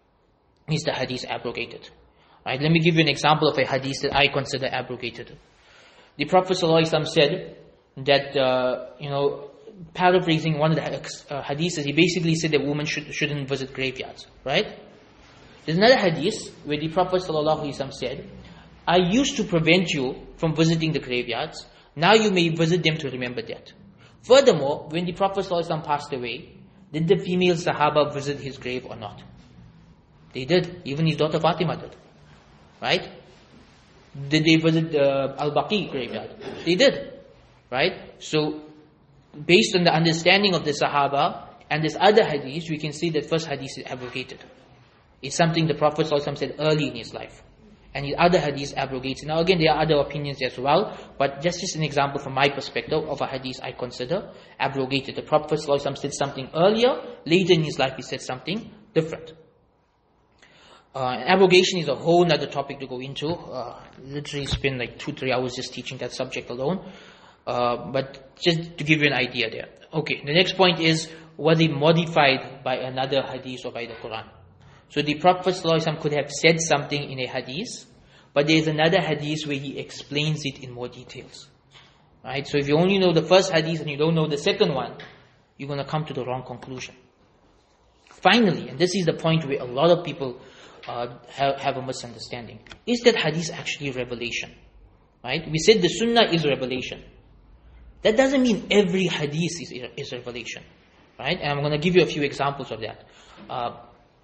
Is the hadith abrogated? Right? Let me give you an example of a hadith that I consider abrogated. The Prophet ﷺ said that, uh, you know, paraphrasing one of the uh, hadiths, he basically said that women should, shouldn't visit graveyards. Right? There's another hadith where the Prophet ﷺ said, I used to prevent you from visiting the graveyards. Now you may visit them to remember that. Furthermore, when the Prophet ﷺ passed away, did the female Sahaba visit his grave or not? They did. Even his daughter Fatima did. Right? Did they visit the Al-Baqi graveyard? They did. Right? So, based on the understanding of the Sahaba and this other hadith, we can see that first hadith is abrogated. It's something the Prophet ﷺ said early in his life. And the other hadith abrogates. Now again, there are other opinions as well, but just, just an example from my perspective of a hadith I consider abrogated. The Prophet ﷺ said something earlier, later in his life he said something different. Uh, abrogation is a whole other topic to go into. Uh, literally spend like two, three hours just teaching that subject alone. Uh, but just to give you an idea there. Okay, the next point is, was it modified by another hadith or by the Quran? So the Prophet ﷺ could have said something in a hadith, but there is another hadith where he explains it in more details. Right? So if you only know the first hadith and you don't know the second one, you're going to come to the wrong conclusion. Finally, and this is the point where a lot of people uh, have, have a misunderstanding, is that hadith actually revelation? Right? We said the sunnah is revelation. That doesn't mean every hadith is, is revelation. Right? And I'm going to give you a few examples of that. Uh,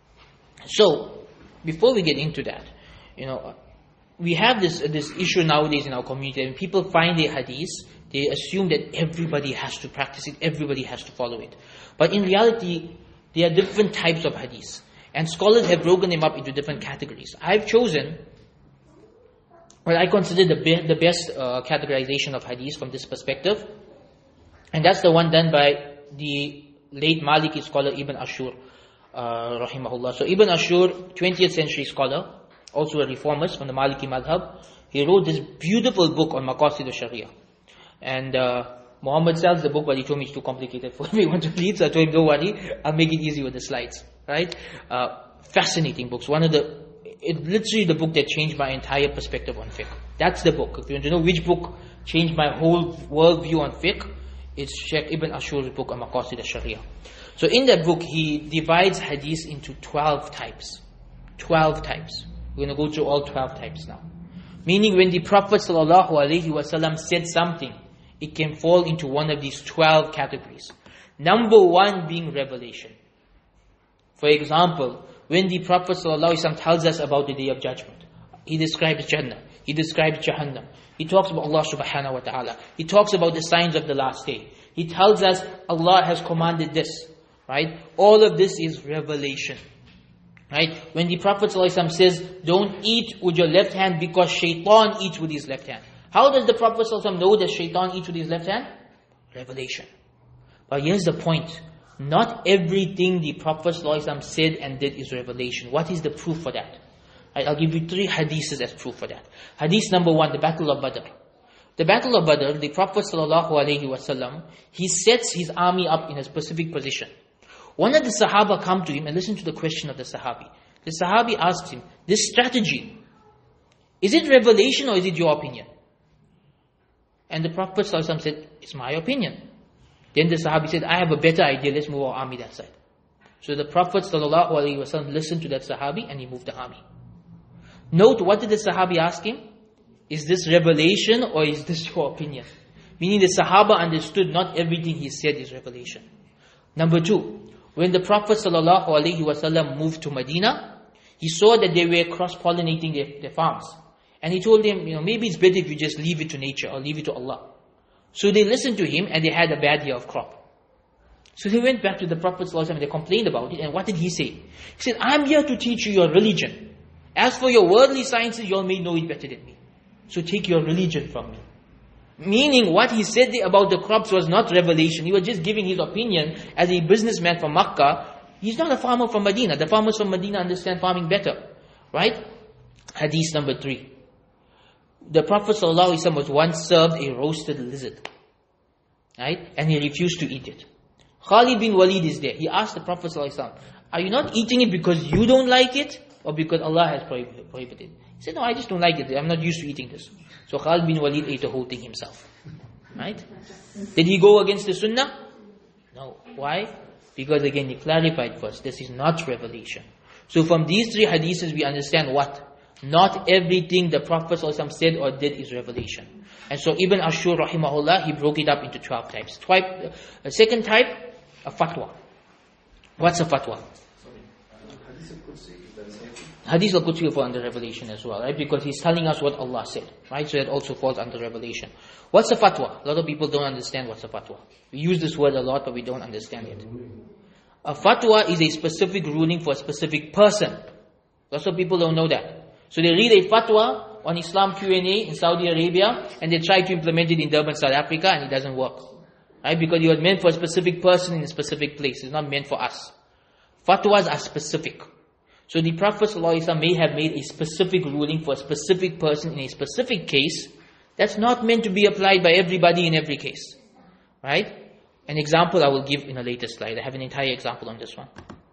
So, before we get into that, you know, we have this this issue nowadays in our community. When people find a hadith, they assume that everybody has to practice it, everybody has to follow it. But in reality, there are different types of hadiths. And scholars have broken them up into different categories. I've chosen what I consider the, be- the best uh, categorization of hadith from this perspective. And that's the one done by the late Maliki scholar Ibn Ashur. Uh, rahimahullah. So Ibn Ashur, twentieth century scholar, also a reformist from the Maliki madhab, he wrote this beautiful book on Maqasid al-Sharia. And uh, Muhammad sells the book, but he told me it's too complicated for everyone to read, so I told him, don't worry, I'll make it easy with the slides. Right? Uh, fascinating books. One of the, it literally the book that changed my entire perspective on fiqh. That's the book. If you want to know which book changed my whole worldview on fiqh, it's Sheikh Ibn Ashur's book on Maqasid al-Sharia. So in that book, he divides hadith into twelve types. twelve types. We're going to go through all twelve types now. Meaning when the Prophet ﷺ said something, it can fall into one of these twelve categories. Number one being revelation. For example, when the Prophet ﷺ tells us about the Day of Judgment, he describes Jannah, he describes Jahannam, he talks about Allah subhanahu wa ta'ala, he talks about the signs of the last day. He tells us Allah has commanded this, right? All of this is revelation, right? When the Prophet ﷺ says, don't eat with your left hand because shaitan eats with his left hand. How does the Prophet ﷺ know that shaitan eats with his left hand? Revelation. But here's the point. Not everything the Prophet ﷺ said and did is revelation. What is the proof for that? Right, I'll give you three hadiths as proof for that. Hadith number one, the Battle of Badr. The Battle of Badr, the Prophet ﷺ, he sets his army up in a specific position. One of the Sahaba come to him and listen to the question of the Sahabi. The Sahabi asks him, this strategy, is it revelation or is it your opinion? And the Prophet ﷺ said, it's my opinion. Then the Sahabi said, I have a better idea, let's move our army that side. So the Prophet ﷺ listened to that Sahabi and he moved the army. Note, what did the Sahabi ask him? Is this revelation or is this your opinion? Meaning the Sahaba understood not everything he said is revelation. Number two, when the Prophet ﷺ moved to Medina, he saw that they were cross-pollinating their, their farms. And he told them, you know, maybe it's better if you just leave it to nature or leave it to Allah. So they listened to him and they had a bad year of crop. So they went back to the Prophet ﷺ and they complained about it. And what did he say? He said, I'm here to teach you your religion. As for your worldly sciences, you all may know it better than me. So take your religion from me. Meaning what he said about the crops was not revelation. He was just giving his opinion as a businessman from Makkah. He's not a farmer from Medina. The farmers from Medina understand farming better. Right? Hadith number three. The Prophet ﷺ was once served a roasted lizard. Right? And he refused to eat it. Khalid bin Walid is there. He asked the Prophet ﷺ, are you not eating it because you don't like it? Or because Allah has prohibited it? He said, no, I just don't like it. I'm not used to eating this. So Khalid bin Walid ate the whole thing himself. Right? Did he go against the sunnah? No. Why? Because again, he clarified first, this is not revelation. So from these three hadiths, we understand what? Not everything the Prophet ﷺ said or did is revelation. And so Ibn Ashur rahimahullah, he broke it up into twelve types. Type, uh, second type, a fatwa. What's a fatwa? Hadith al-Qudsi will fall under revelation as well, right? Because he's telling us what Allah said, right? So that also falls under revelation. What's a fatwa? A lot of people don't understand what's a fatwa. We use this word a lot, but we don't understand it. A fatwa is a specific ruling for a specific person. Lots of people don't know that. So they read a fatwa on Islam Q and A in Saudi Arabia, and they try to implement it in Durban, South Africa, and it doesn't work. Right? Because it was meant for a specific person in a specific place. It's not meant for us. Fatwas are specific. So the Prophet ﷺ may have made a specific ruling for a specific person in a specific case. That's not meant to be applied by everybody in every case. Right? An example I will give in a later slide. I have an entire example on this one.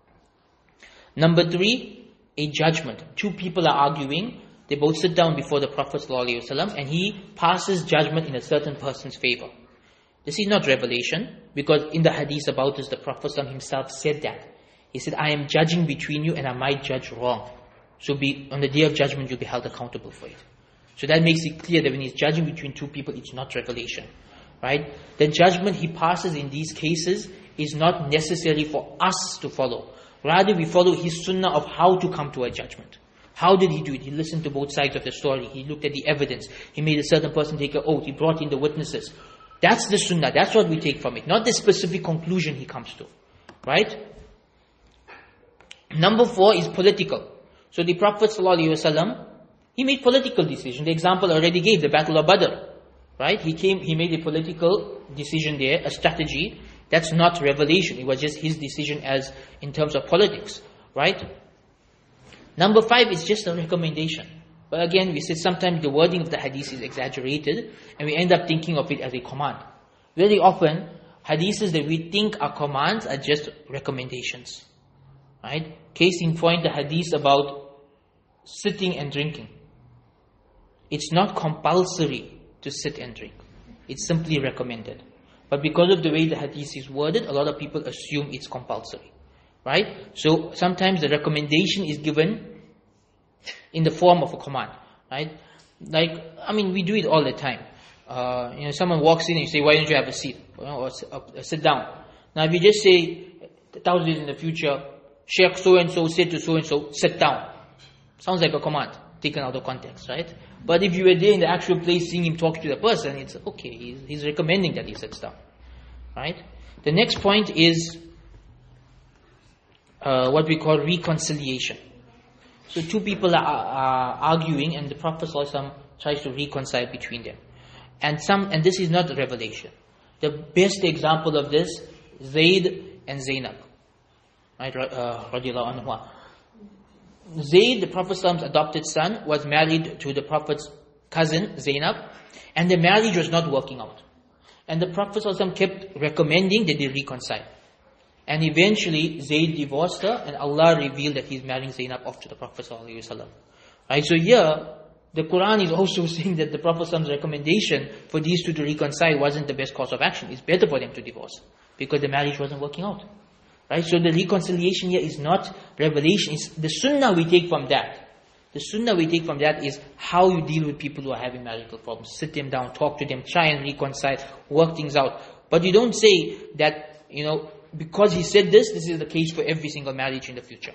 Number three, a judgment. Two people are arguing. They both sit down before the Prophet ﷺ and he passes judgment in a certain person's favor. This is not revelation, because in the hadith about this, the Prophet ﷺ himself said that. He said, I am judging between you and I might judge wrong. So be, on the day of judgment, you'll be held accountable for it. So that makes it clear that when he's judging between two people, it's not revelation. Right? The judgment he passes in these cases is not necessary for us to follow. Rather, we follow his sunnah of how to come to a judgment. How did he do it? He listened to both sides of the story. He looked at the evidence. He made a certain person take an oath. He brought in the witnesses. That's the sunnah. That's what we take from it. Not the specific conclusion he comes to. Right? Number four is political. So the Prophet ﷺ, he made political decisions. The example I already gave, the Battle of Badr. Right? He came, he made a political decision there, a strategy. That's not revelation. It was just his decision as in terms of politics. Right? Number five is just a recommendation. But again, we said sometimes the wording of the hadith is exaggerated and we end up thinking of it as a command. Very often, hadiths that we think are commands are just recommendations. Right? Case in point, the hadith about sitting and drinking. It's not compulsory to sit and drink. It's simply recommended. But because of the way the hadith is worded, a lot of people assume it's compulsory. Right? So sometimes the recommendation is given in the form of a command. Right? Like, I mean, we do it all the time. Uh, you know, someone walks in and you say, why don't you have a seat? You know, or, or sit down. Now if you just say, a thousand years in the future, Sheikh so-and-so said to so-and-so, sit down. Sounds like a command, taken out of context, right? But if you were there in the actual place, seeing him talk to the person, it's okay, he's, he's recommending that he sits down. Right? The next point is uh, what we call reconciliation. So two people are, are arguing, and the Prophet ﷺ tries to reconcile between them. And some, and this is not a revelation. The best example of this, Zayd and Zainab. Right, uh, radiallahu anhu. Zayd, the Prophet's adopted son, was married to the Prophet's cousin, Zainab, and the marriage was not working out. And the Prophet ﷺ kept recommending that they reconcile. And eventually, Zayd divorced her, and Allah revealed that he's marrying Zainab off to the Prophet ﷺ. Right, so here, the Quran is also saying that the Prophet's recommendation for these two to reconcile wasn't the best course of action. It's better for them to divorce, because the marriage wasn't working out. Right, so the reconciliation here is not revelation, it's the sunnah we take from that. The sunnah we take from that is how you deal with people who are having marital problems. Sit them down, talk to them, try and reconcile, work things out. But you don't say that, you know, because he said this, this is the case for every single marriage in the future.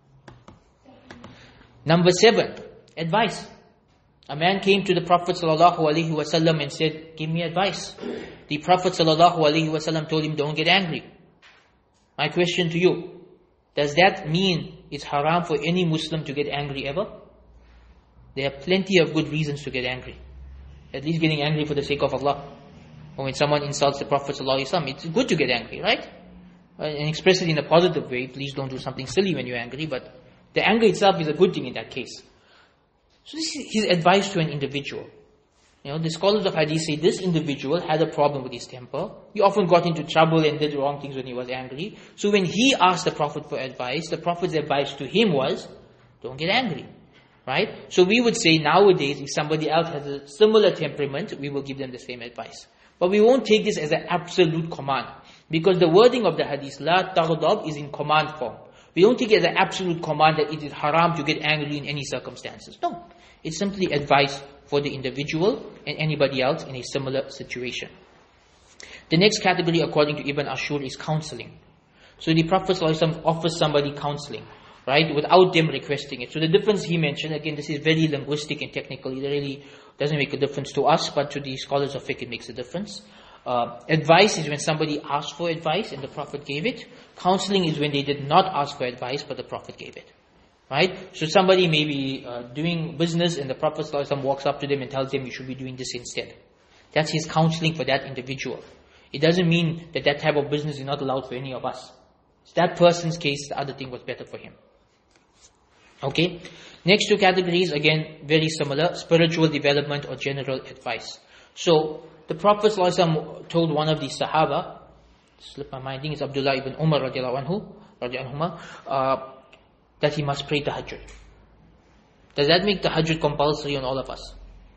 Number seven, advice. A man came to the Prophet ﷺ and said, give me advice. The Prophet ﷺ told him, don't get angry. My question to you, does that mean it's haram for any Muslim to get angry ever? There are plenty of good reasons to get angry. At least getting angry for the sake of Allah. Or when someone insults the Prophet ﷺ, it's good to get angry, right? And express it in a positive way. Please don't do something silly when you're angry, but the anger itself is a good thing in that case. So this is his advice to an individual. You know, the scholars of hadith say this individual had a problem with his temper. He often got into trouble and did wrong things when he was angry. So when he asked the Prophet for advice, the Prophet's advice to him was, don't get angry. Right? So we would say nowadays, if somebody else has a similar temperament, we will give them the same advice. But we won't take this as an absolute command. Because the wording of the hadith, La taghdab, is in command form. We don't take it as an absolute command that it is haram to get angry in any circumstances. No. It's simply advice for the individual and anybody else in a similar situation. The next category, according to Ibn Ashur, is counseling. So the Prophet ﷺ offers somebody counseling, right, without them requesting it. So the difference he mentioned, again, this is very linguistic and technical. It really doesn't make a difference to us, but to the scholars of fiqh it makes a difference. Uh, advice is when somebody asked for advice and the Prophet gave it. Counseling is when they did not ask for advice but the Prophet gave it. Right? So somebody may be uh, doing business and the Prophet ﷺ walks up to them and tells them you should be doing this instead. That's his counseling for that individual. It doesn't mean that that type of business is not allowed for any of us. It's that person's case, the other thing was better for him. Okay? Next two categories, again, very similar. Spiritual development or general advice. So, the Prophet ﷺ told one of the Sahaba, slipped my mind, I think it's Abdullah ibn Umar radiallahu anhu, radiallahu anhu, uh, that he must pray tahajjud. Does that make tahajjud compulsory on all of us?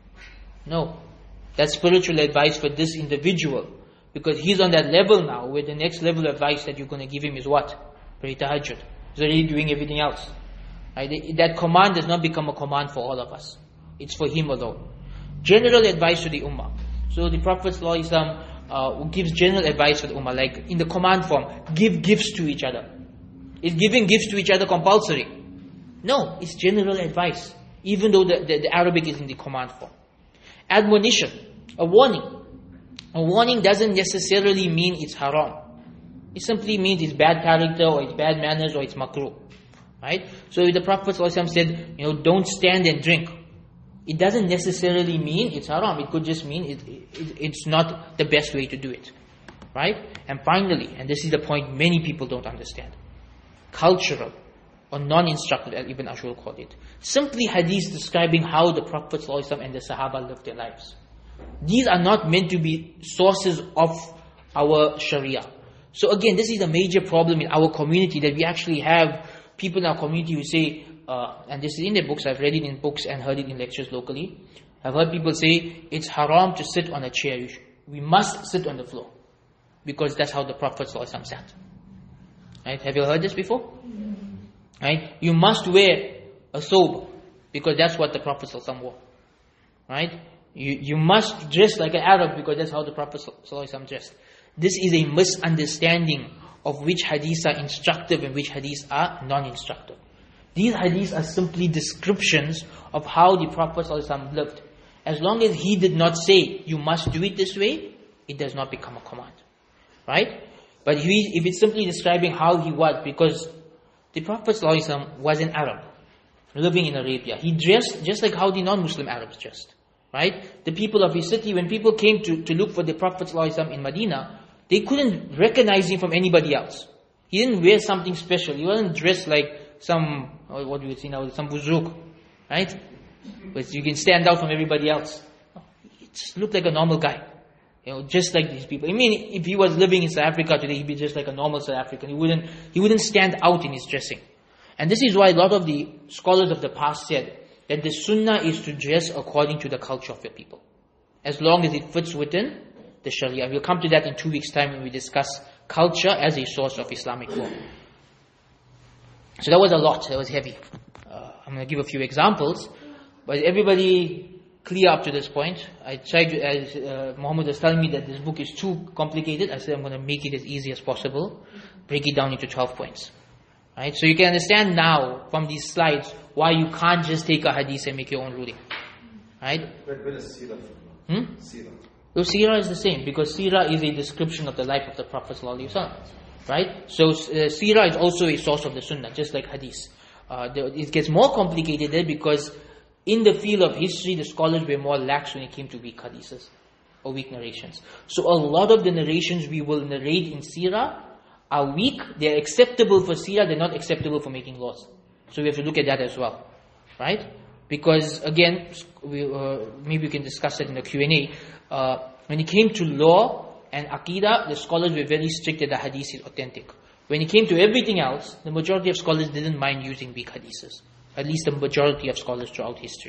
No. That's spiritual advice for this individual. Because he's on that level now, where the next level of advice that you're going to give him is what? Pray tahajjud. He's already doing everything else. Right? That command does not become a command for all of us. It's for him alone. General advice to the ummah. So the Prophet ﷺ uh, gives general advice for the ummah, like in the command form, give gifts to each other. Is giving gifts to each other compulsory? No, it's general advice, even though the, the, the Arabic is in the command form. Admonition, a warning. A warning doesn't necessarily mean it's haram. It simply means it's bad character, or it's bad manners, or it's makruh. Right? So if the Prophet ﷺ said, you know, don't stand and drink, it doesn't necessarily mean it's haram. It could just mean it, it, it's not the best way to do it. Right? And finally, and this is the point many people don't understand, cultural or non-instructive, as Ibn Ashur called it. Simply hadiths describing how the Prophet ﷺ and the Sahaba lived their lives. These are not meant to be sources of our Sharia. So again, this is a major problem in our community, that we actually have people in our community who say, uh, and this is in their books, I've read it in books and heard it in lectures locally, I've heard people say, it's haram to sit on a chair. We must sit on the floor. Because that's how the Prophet ﷺ sat. Right? Have you heard this before? Mm-hmm. Right? You must wear a thobe, because that's what the Prophet ﷺ wore. Right? You, you must dress like an Arab, because that's how the Prophet ﷺ dressed. This is a misunderstanding of which hadiths are instructive and which hadiths are non-instructive. These hadiths are simply descriptions of how the Prophet ﷺ lived. As long as he did not say, you must do it this way, it does not become a command. right? But if, he, if it's simply describing how he was, because the Prophet ﷺ was an Arab, living in Arabia. He dressed just like how the non-Muslim Arabs dressed, right? The people of his city, when people came to, to look for the Prophet ﷺ in Medina, they couldn't recognize him from anybody else. He didn't wear something special. He wasn't dressed like some, what do you see now, some buzuk, right? But you can stand out from everybody else. He just looked like a normal guy. You know, just like these people. I mean, if he was living in South Africa today, he'd be just like a normal South African. He wouldn't, he wouldn't stand out in his dressing. And this is why a lot of the scholars of the past said that the sunnah is to dress according to the culture of your people, as long as it fits within the Sharia. We'll come to that in two weeks' time when we discuss culture as a source of Islamic law. So that was a lot. That was heavy. Uh, I'm going to give a few examples, but everybody clear up to this point. I tried to, as uh, Muhammad was telling me that this book is too complicated, I said I'm going to make it as easy as possible, break it down into twelve points. Right? So you can understand now from these slides why you can't just take a hadith and make your own ruling. Right? Where, where is Sirah from? Hmm? Sirah. So Sirah is the same, because Sirah is a description of the life of the Prophet ﷺ. Right? So uh, Sirah is also a source of the Sunnah, just like hadith. Uh, the, it gets more complicated there because in the field of history, the scholars were more lax when it came to weak hadiths or weak narrations. So a lot of the narrations we will narrate in Sirah are weak. They're acceptable for Sirah, they're not acceptable for making laws. So we have to look at that as well. Right? Because again, we, uh, maybe we can discuss that in the Q and A. Uh, when it came to law and Aqidah, the scholars were very strict that the hadith is authentic. When it came to everything else, the majority of scholars didn't mind using weak hadiths. At least the majority of scholars throughout history.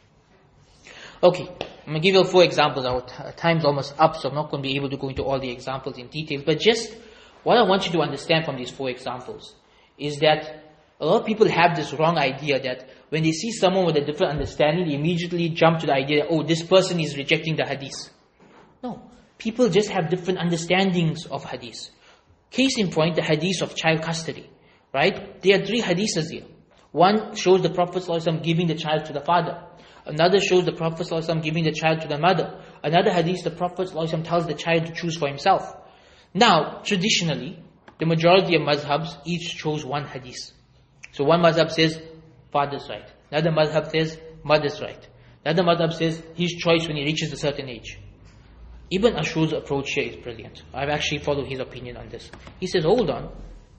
Okay, I'm going to give you four examples. Our t- time's almost up, so I'm not going to be able to go into all the examples in detail. But just what I want you to understand from these four examples is that a lot of people have this wrong idea that when they see someone with a different understanding, they immediately jump to the idea that, oh, this person is rejecting the hadith. No, people just have different understandings of hadith. Case in point, the hadith of child custody. Right? There are three hadiths here. One shows the Prophet ﷺ giving the child to the father. Another shows the Prophet ﷺ giving the child to the mother. Another hadith, the Prophet ﷺ tells the child to choose for himself. Now, traditionally, the majority of mazhabs each chose one hadith. So one mazhab says, father's right. Another mazhab says, mother's right. Another mazhab says, his choice when he reaches a certain age. Ibn Ashur's approach here is brilliant. I've actually followed his opinion on this. He says, hold on.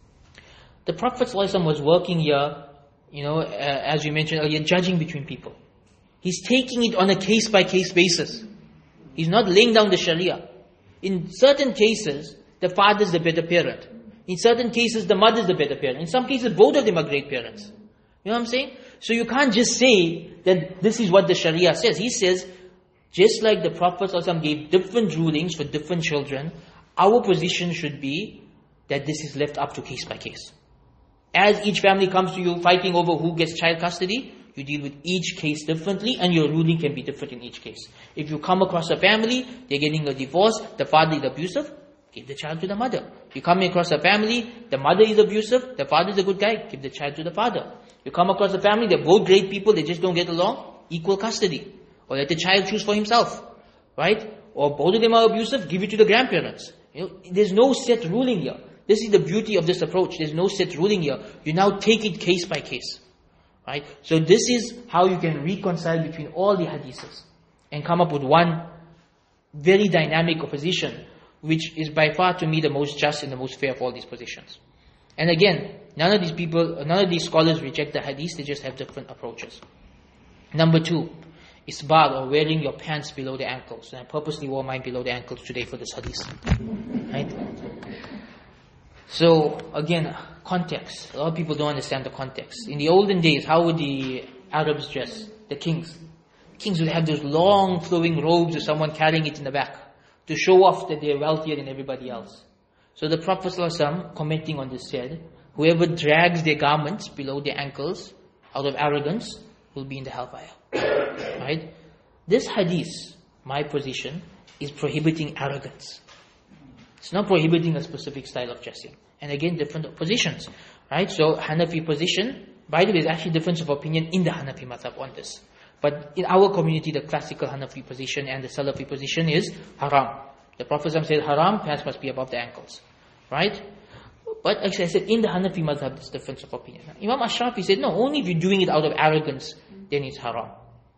The Prophet ﷺ was working here, you know, uh, as we mentioned earlier, judging between people. He's taking it on a case-by-case basis. He's not laying down the Sharia. In certain cases, the father is the better parent. In certain cases, the mother is the better parent. In some cases, both of them are great parents. You know what I'm saying? So you can't just say that this is what the Sharia says. He says, just like the Prophet ﷺ gave different rulings for different children, our position should be that this is left up to case by case. As each family comes to you fighting over who gets child custody, you deal with each case differently and your ruling can be different in each case. If you come across a family, they're getting a divorce, the father is abusive, give the child to the mother. You come across a family, the mother is abusive, the father is a good guy, give the child to the father. You come across a family, they're both great people, they just don't get along, equal custody. Or let the child choose for himself. Right? Or both of them are abusive, give it to the grandparents. You know, there's no set ruling here. This is the beauty of this approach. There's no set ruling here. You now take it case by case. Right? So this is how you can reconcile between all the hadiths and come up with one very dynamic opposition, which is by far to me the most just and the most fair of all these positions. And again, none of these people, none of these scholars reject the hadith, they just have different approaches. Number two, isbal, or wearing your pants below the ankles. And I purposely wore mine below the ankles today for this hadith. Right? So, again, context. A lot of people don't understand the context. In the olden days, how would the Arabs dress? The kings. Kings would have those long flowing robes with someone carrying it in the back to show off that they're wealthier than everybody else. So the Prophet ﷺ, commenting on this, said, whoever drags their garments below their ankles out of arrogance will be in the hellfire. Right? This hadith, my position, is prohibiting arrogance. It's not prohibiting a specific style of dressing. And again, different positions. Right? So Hanafi position, by the way, there's actually difference of opinion in the Hanafi madhab on this. But in our community, the classical Hanafi position and the Salafi position is haram. The Prophet said haram, pants must be above the ankles. Right? But actually I said, in the Hanafi madhab, there's difference of opinion. Imam Ash-Shafi said, no, only if you're doing it out of arrogance, then it's haram.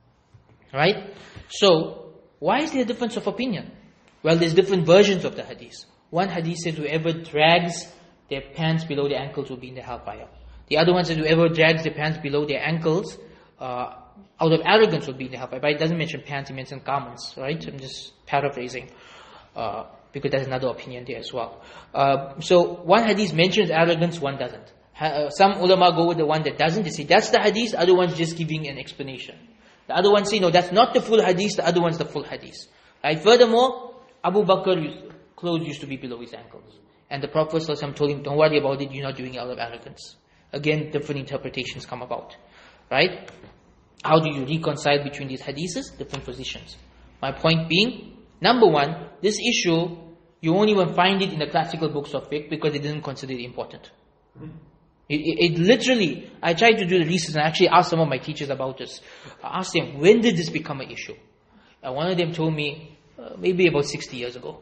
Right? So, why is there a difference of opinion? Well, there's different versions of the hadith. One hadith says, whoever drags their pants below their ankles will be in the hellfire. The other one says, whoever drags their pants below their ankles, uh, out of arrogance will be in the hellfire. But it doesn't mention pants, it mentions garments. Right? I'm just paraphrasing. Uh, because there's another opinion there as well. Uh, so one hadith mentions arrogance, one doesn't. Ha, uh, some ulama go with the one that doesn't. They say that's the hadith, the other one's just giving an explanation. The other one say no, that's not the full hadith, the other one's the full hadith. Right? Furthermore, Abu Bakr used, clothes used to be below his ankles. And the Prophet ﷺ told him, don't worry about it, you're not doing it out of arrogance. Again, different interpretations come about. Right? How do you reconcile between these hadiths? Different positions. My point being, number one, this issue, you won't even find it in the classical books of fiqh because they didn't consider it important. It, it, it literally, I tried to do the research and I actually asked some of my teachers about this. I asked them, when did this become an issue? And one of them told me, uh, maybe about sixty years ago.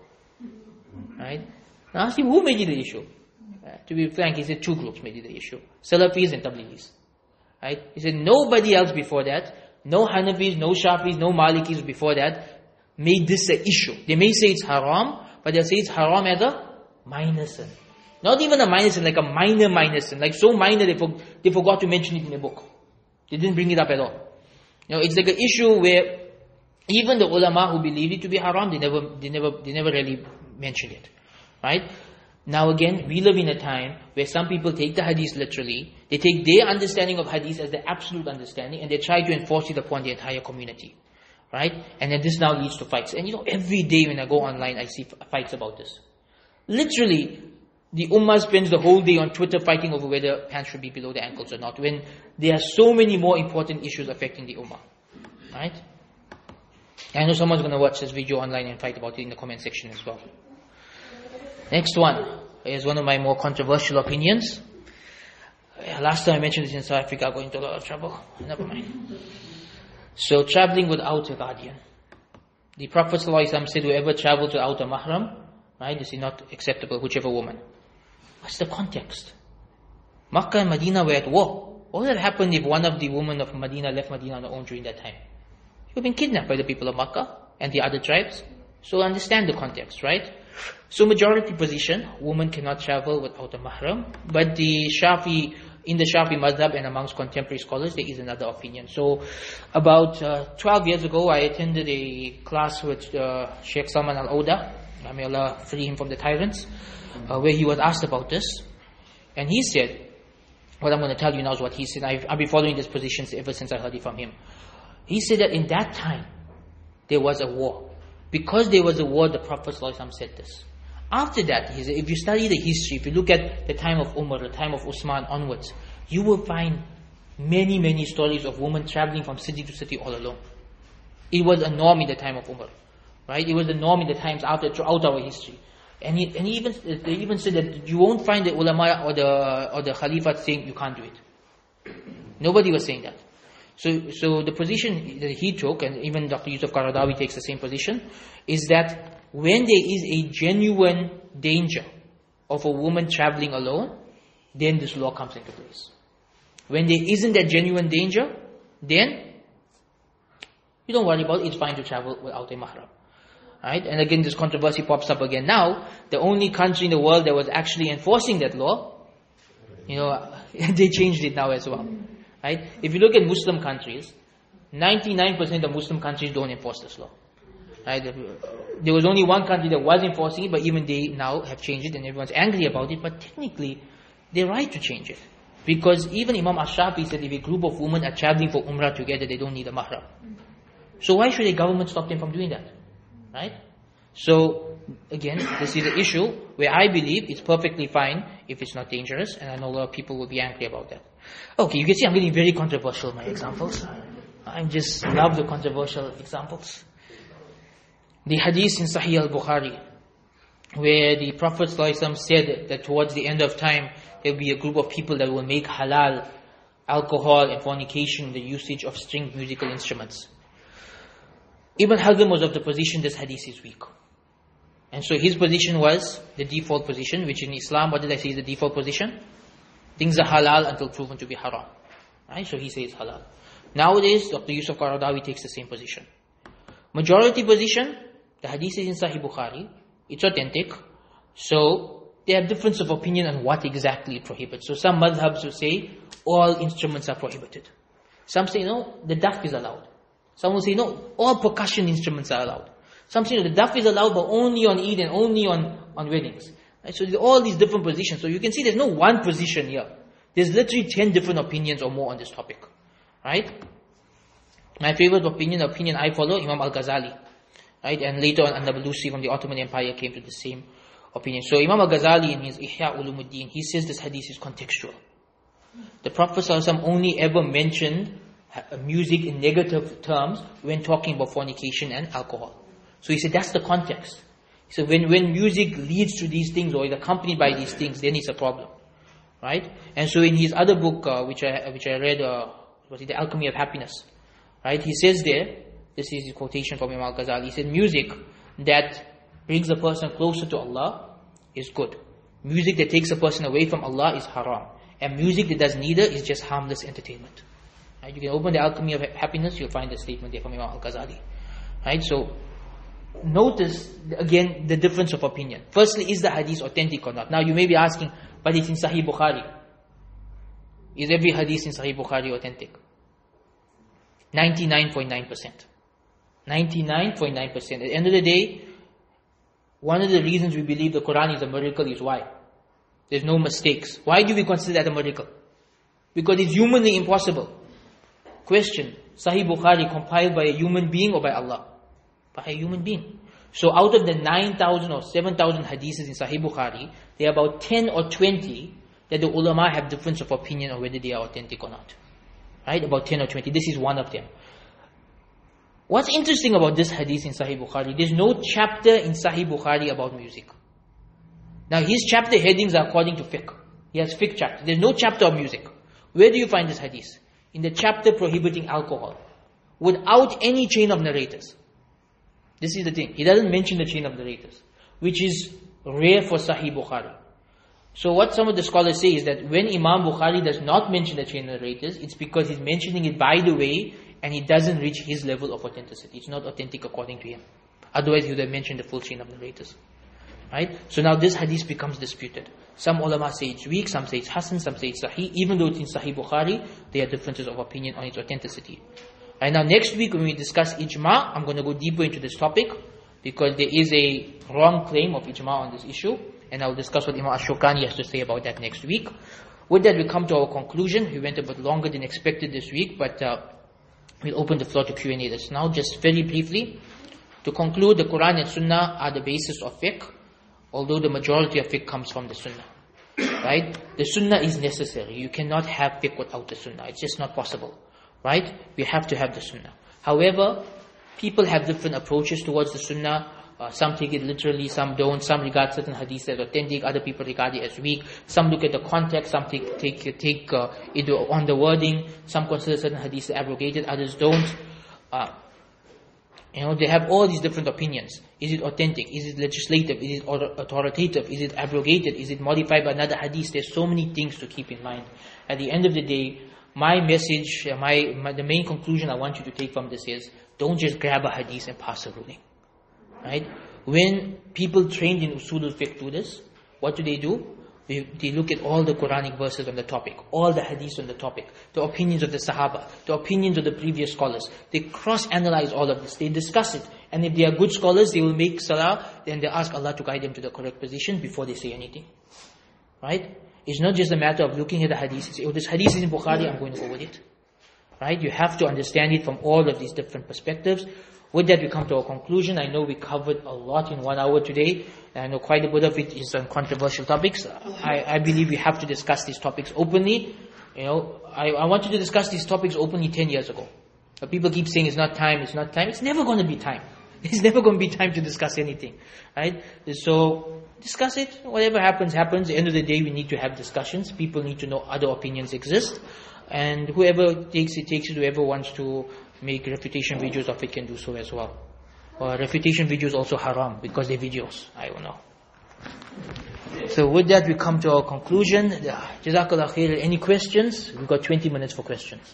Right? And I asked him, who made it the issue? Uh, to be frank, he said two groups made it the issue. Salafis and Tabligis. Right? He said nobody else before that, no Hanafis, no Shafis, no Malikis before that, made this an issue. They may say it's haram, but they'll say it's haram as a minor sin. Not even a minor sin, like a minor minor sin. Like so minor they, for, they forgot to mention it in the book. They didn't bring it up at all. You know, it's like an issue where even the ulama who believe it to be haram, they never, they never, they never really mention it. Right? Now again, we live in a time where some people take the hadith literally, they take their understanding of hadith as the absolute understanding, and they try to enforce it upon the entire community. Right? And then this now leads to fights. And you know, every day when I go online, I see fights about this. Literally, the ummah spends the whole day on Twitter fighting over whether pants should be below the ankles or not, when there are so many more important issues affecting the ummah. Right? I know someone's going to watch this video online and fight about it in the comment section as well. Next one is one of my more controversial opinions. Last time I mentioned this in South Africa, I got into a lot of trouble. Never mind. So, traveling without a guardian. The Prophet ﷺ said, whoever travels without a mahram, right, this is not acceptable, whichever woman. What's the context? Makkah and Medina were at war. What would have happened if one of the women of Medina left Medina on her own during that time? She would have been kidnapped by the people of Makkah and the other tribes. So understand the context, right? So majority position, woman cannot travel without a mahram. But the Shafi, in the Shafi madhab and amongst contemporary scholars, there is another opinion. So, about uh, twelve years ago, I attended a class with uh, Sheikh Salman Al-Auda, may Allah free him from the tyrants, uh, where he was asked about this. And he said, what I'm going to tell you now is what he said. I've, I've been following this position ever since I heard it from him. He said that in that time, there was a war. Because there was a war, the Prophet ﷺ said this. After that, he said, if you study the history, if you look at the time of Umar, the time of Usman onwards, you will find many, many stories of women traveling from city to city all alone. It was a norm in the time of Umar. Right? It was the norm in the times after, throughout our history. And he, and he even, they even said that you won't find the ulama or the, or the Khalifat saying you can't do it. Nobody was saying that. So, so the position that he took, and even Doctor Yusuf Qaradawi takes the same position, is that when there is a genuine danger of a woman traveling alone, then this law comes into place. When there isn't that genuine danger, then you don't worry about it, it's fine to travel without a mahram. Right? And again, this controversy pops up again now. The only country in the world that was actually enforcing that law, you know, they changed it now as well. Right? If you look at Muslim countries, ninety-nine percent of Muslim countries don't enforce this law. Right? There was only one country that was enforcing it, but even they now have changed it and everyone's angry about it. But technically, they're right to change it. Because even Imam Ash-Shafi said if a group of women are traveling for Umrah together, they don't need a mahram. So why should a government stop them from doing that? Right? So, again, this is the issue where I believe it's perfectly fine if it's not dangerous, and I know a lot of people will be angry about that. Okay, you can see I'm getting very controversial in my examples. I just love the controversial examples. The hadith in Sahih al-Bukhari, where the Prophet ﷺ said that towards the end of time, there will be a group of people that will make halal alcohol and fornication the usage of stringed musical instruments. Ibn Hazm was of the position this hadith is weak. And so his position was the default position, which in Islam, what did I say is the default position? Things are halal until proven to be haram. Right? So he says halal. Nowadays, Doctor Yusuf Qaradawi takes the same position. Majority position, the hadith is in Sahih Bukhari. It's authentic. So they have difference of opinion on what exactly it prohibits. So some madhabs will say all instruments are prohibited. Some say no, the daf is allowed. Some will say no, all percussion instruments are allowed. Some say no, the daf is allowed but only on Eid and only on, on weddings. Right? So there's all these different positions. So you can see there's no one position here. There's literally ten different opinions or more on this topic. Right? My favorite opinion, the opinion I follow, Imam Al-Ghazali. Right? And later on, An-Nablusi from the Ottoman Empire came to the same opinion. So Imam Al-Ghazali in his Ihya Ulumuddin, he says this hadith is contextual. The Prophet ﷺ only ever mentioned music in negative terms when talking about fornication and alcohol. So he said that's the context. He said when, when music leads to these things or is accompanied by these things, then it's a problem. Right? And so in his other book, uh, which I which I read, uh, was it The Alchemy of Happiness? Right? He says there, this is his quotation from Imam Al-Ghazali, he said music that brings a person closer to Allah is good. Music that takes a person away from Allah is haram. And music that does neither is just harmless entertainment. Right? You can open The Alchemy of Happiness, you'll find the statement there from Imam Al-Ghazali. Right? So, notice, again, the difference of opinion. Firstly, is the hadith authentic or not? Now, you may be asking, but it's in Sahih Bukhari. Is every hadith in Sahih Bukhari authentic? ninety-nine point nine percent. ninety-nine point nine percent. At the end of the day, one of the reasons we believe the Quran is a miracle is why? There's no mistakes. Why do we consider that a miracle? Because it's humanly impossible. Question, Sahih Bukhari compiled by a human being or by Allah? By a human being. So out of the nine thousand or seven thousand hadiths in Sahih Bukhari, there are about ten or twenty that the ulama have difference of opinion on whether they are authentic or not. Right? About ten or twenty. This is one of them. What's interesting about this hadith in Sahih Bukhari, there's no chapter in Sahih Bukhari about music. Now his chapter headings are according to fiqh. He has fiqh chapter. There's no chapter of music. Where do you find this hadith? In the chapter prohibiting alcohol. Without any chain of narrators. This is the thing. He doesn't mention the chain of narrators. Which is rare for Sahih Bukhari. So what some of the scholars say is that when Imam Bukhari does not mention the chain of narrators, it's because he's mentioning it by the way, and it doesn't reach his level of authenticity. It's not authentic according to him. Otherwise he would have mentioned the full chain of narrators. Right? So now this hadith becomes disputed. Some ulama say it's weak, some say it's hasan, some say it's sahih. Even though it's in Sahih Bukhari, there are differences of opinion on its authenticity. And now next week when we discuss ijma, I'm going to go deeper into this topic, because there is a wrong claim of ijma on this issue, and I'll discuss what Imam Ash-Shawkani has to say about that next week. With that we come to our conclusion. We went a bit longer than expected this week, but uh, we'll open the floor to Q and A this now. Just very briefly, to conclude, the Quran and Sunnah are the basis of fiqh, although the majority of fiqh comes from the Sunnah. Right? The Sunnah is necessary. You cannot have fiqh without the Sunnah. It's just not possible. Right? We have to have the Sunnah. However, people have different approaches towards the Sunnah. Uh, some take it literally, some don't. Some regard certain hadiths as authentic, other people regard it as weak. Some look at the context, some take take take uh, it on the wording. Some consider certain hadiths abrogated, others don't. Uh, you know, they have all these different opinions. Is it authentic? Is it legislative? Is it authoritative? Is it abrogated? Is it modified by another hadith? There's so many things to keep in mind. At the end of the day, my message, my, my the main conclusion I want you to take from this is, don't just grab a hadith and pass a ruling. Right? When people trained in usul al-fiqh do this, what do they do? They, they look at all the Quranic verses on the topic, all the hadiths on the topic, the opinions of the Sahaba, the opinions of the previous scholars. They cross-analyze all of this. They discuss it. And if they are good scholars, they will make salah, then they ask Allah to guide them to the correct position before they say anything. Right? It's not just a matter of looking at the hadith and say, oh, this hadith is in Bukhari, I'm going to go with it. Right? You have to understand it from all of these different perspectives. With that, we come to our conclusion. I know we covered a lot in one hour today. I know quite a bit of it is on controversial topics. I, I believe we have to discuss these topics openly. You know, I, I wanted to discuss these topics openly ten years ago. But people keep saying it's not time, it's not time. It's never going to be time. There's never going to be time to discuss anything. Right? So, discuss it. Whatever happens, happens. At the end of the day, we need to have discussions. People need to know other opinions exist. And whoever takes it, takes it. Whoever wants to make refutation videos of it can do so as well. Or refutation videos also haram because they're videos. I don't know. So with that we come to our conclusion. Jazakallah khair. Any questions? We've got twenty minutes for questions.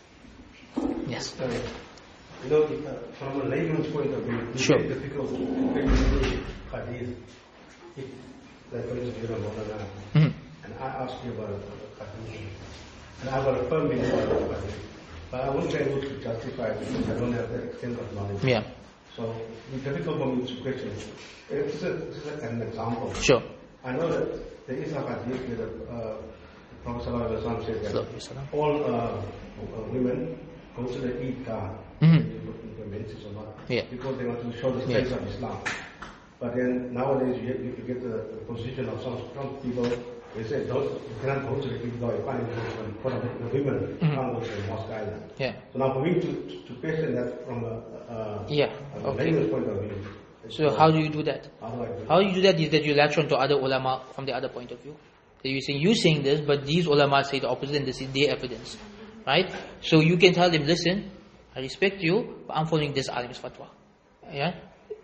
Yes. Uh, you know, uh, from a layman's point of view, it's Sure. very difficult to explain hadith. If, like for instance, you're a Maulana, Mhm. and I ask you about a hadith, and I will affirm you about hadith, but I won't be able to justify it because I don't have the extent of knowledge. Yeah. So it's difficult for me to question. This is, a, this is an example. Sure. I know that there is a hadith where the, uh, the Prophet Sallallahu Alaihi Wasallam said that Sallallahu Alaihi Wasallam. all uh, uh, women go to the Eid Gah, Mhm. the menses or not, Yeah. because they want to show the Yeah. strength of Islam. But then nowadays you, you get the, the position of some, some people. They say those you cannot go to the Eid Gah. You can't go to the, the women Mhm. can't go to the mosque either. Yeah. So now for me to to question that from a, a, Yeah. a Okay. layman's point of view. So how do you do that? How do I do How you do that is that you latch on to other ulama from the other point of view. So you're saying, you saying this, but these ulama say the opposite and this is their evidence. Right? So you can tell them, listen, I respect you, but I'm following this alim's fatwa. Yeah?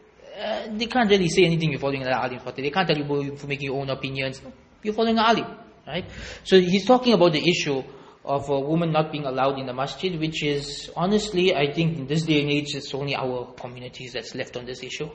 Uh, they can't really say anything you're following another alim's fatwa. They can't tell you well, you're making your own opinions. You're following an alim. Right? So he's talking about the issue of a woman not being allowed in the masjid, which is, honestly, I think in this day and age, it's only our communities that's left on this issue.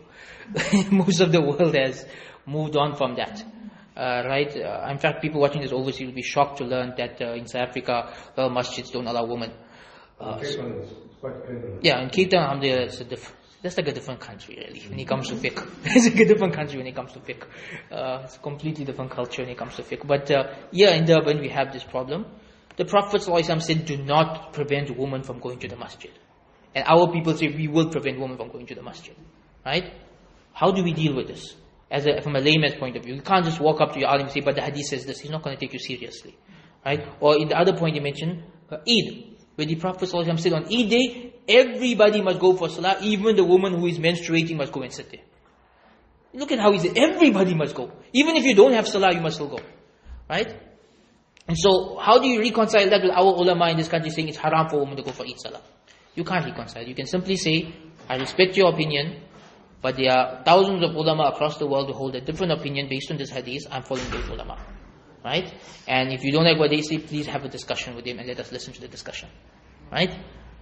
Most of the world has moved on from that. Uh, right? Uh, in fact, people watching this overseas will be shocked to learn that uh, in South Africa, well, masjids don't allow women. Uh, Cape so- Town is quite clear. yeah, in Cape Town, alhamdulillah, it's a diff- that's like a different country, really, when it comes to fiqh. It's like a different country when it comes to fiqh. Uh, it's a completely different culture when it comes to fiqh. But uh, yeah, in Durban, we have this problem. The Prophet ﷺ said, do not prevent women from going to the masjid. And our people say, we will prevent women from going to the masjid. Right? How do we deal with this? As a, from a layman's point of view, you can't just walk up to your alim and say, but the hadith says this. He's not going to take you seriously. Right? Or in the other point you mentioned, uh, Eid. Where the Prophet ﷺ said on Eid day, everybody must go for salah, even the woman who is menstruating must go and sit there. Look at how he said, everybody must go. Even if you don't have salah, you must still go. Right? And so, how do you reconcile that with our ulama in this country saying it's haram for a woman to go for Eid salah? You can't reconcile. You can simply say, I respect your opinion, but there are thousands of ulama across the world who hold a different opinion based on this hadith. I'm following those ulama. Right? And if you don't like what they say, please have a discussion with them and let us listen to the discussion. Right?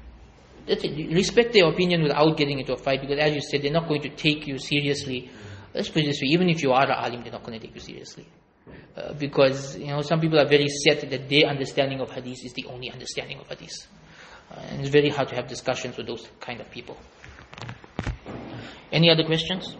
That's it. Respect their opinion without getting into a fight, because as you said, they're not going to take you seriously. Let's put it this way, even if you are an alim, they're not going to take you seriously. Uh, because, you know, some people are very set that their understanding of hadith is the only understanding of hadith. Uh, and it's very hard to have discussions with those kind of people. Any other questions?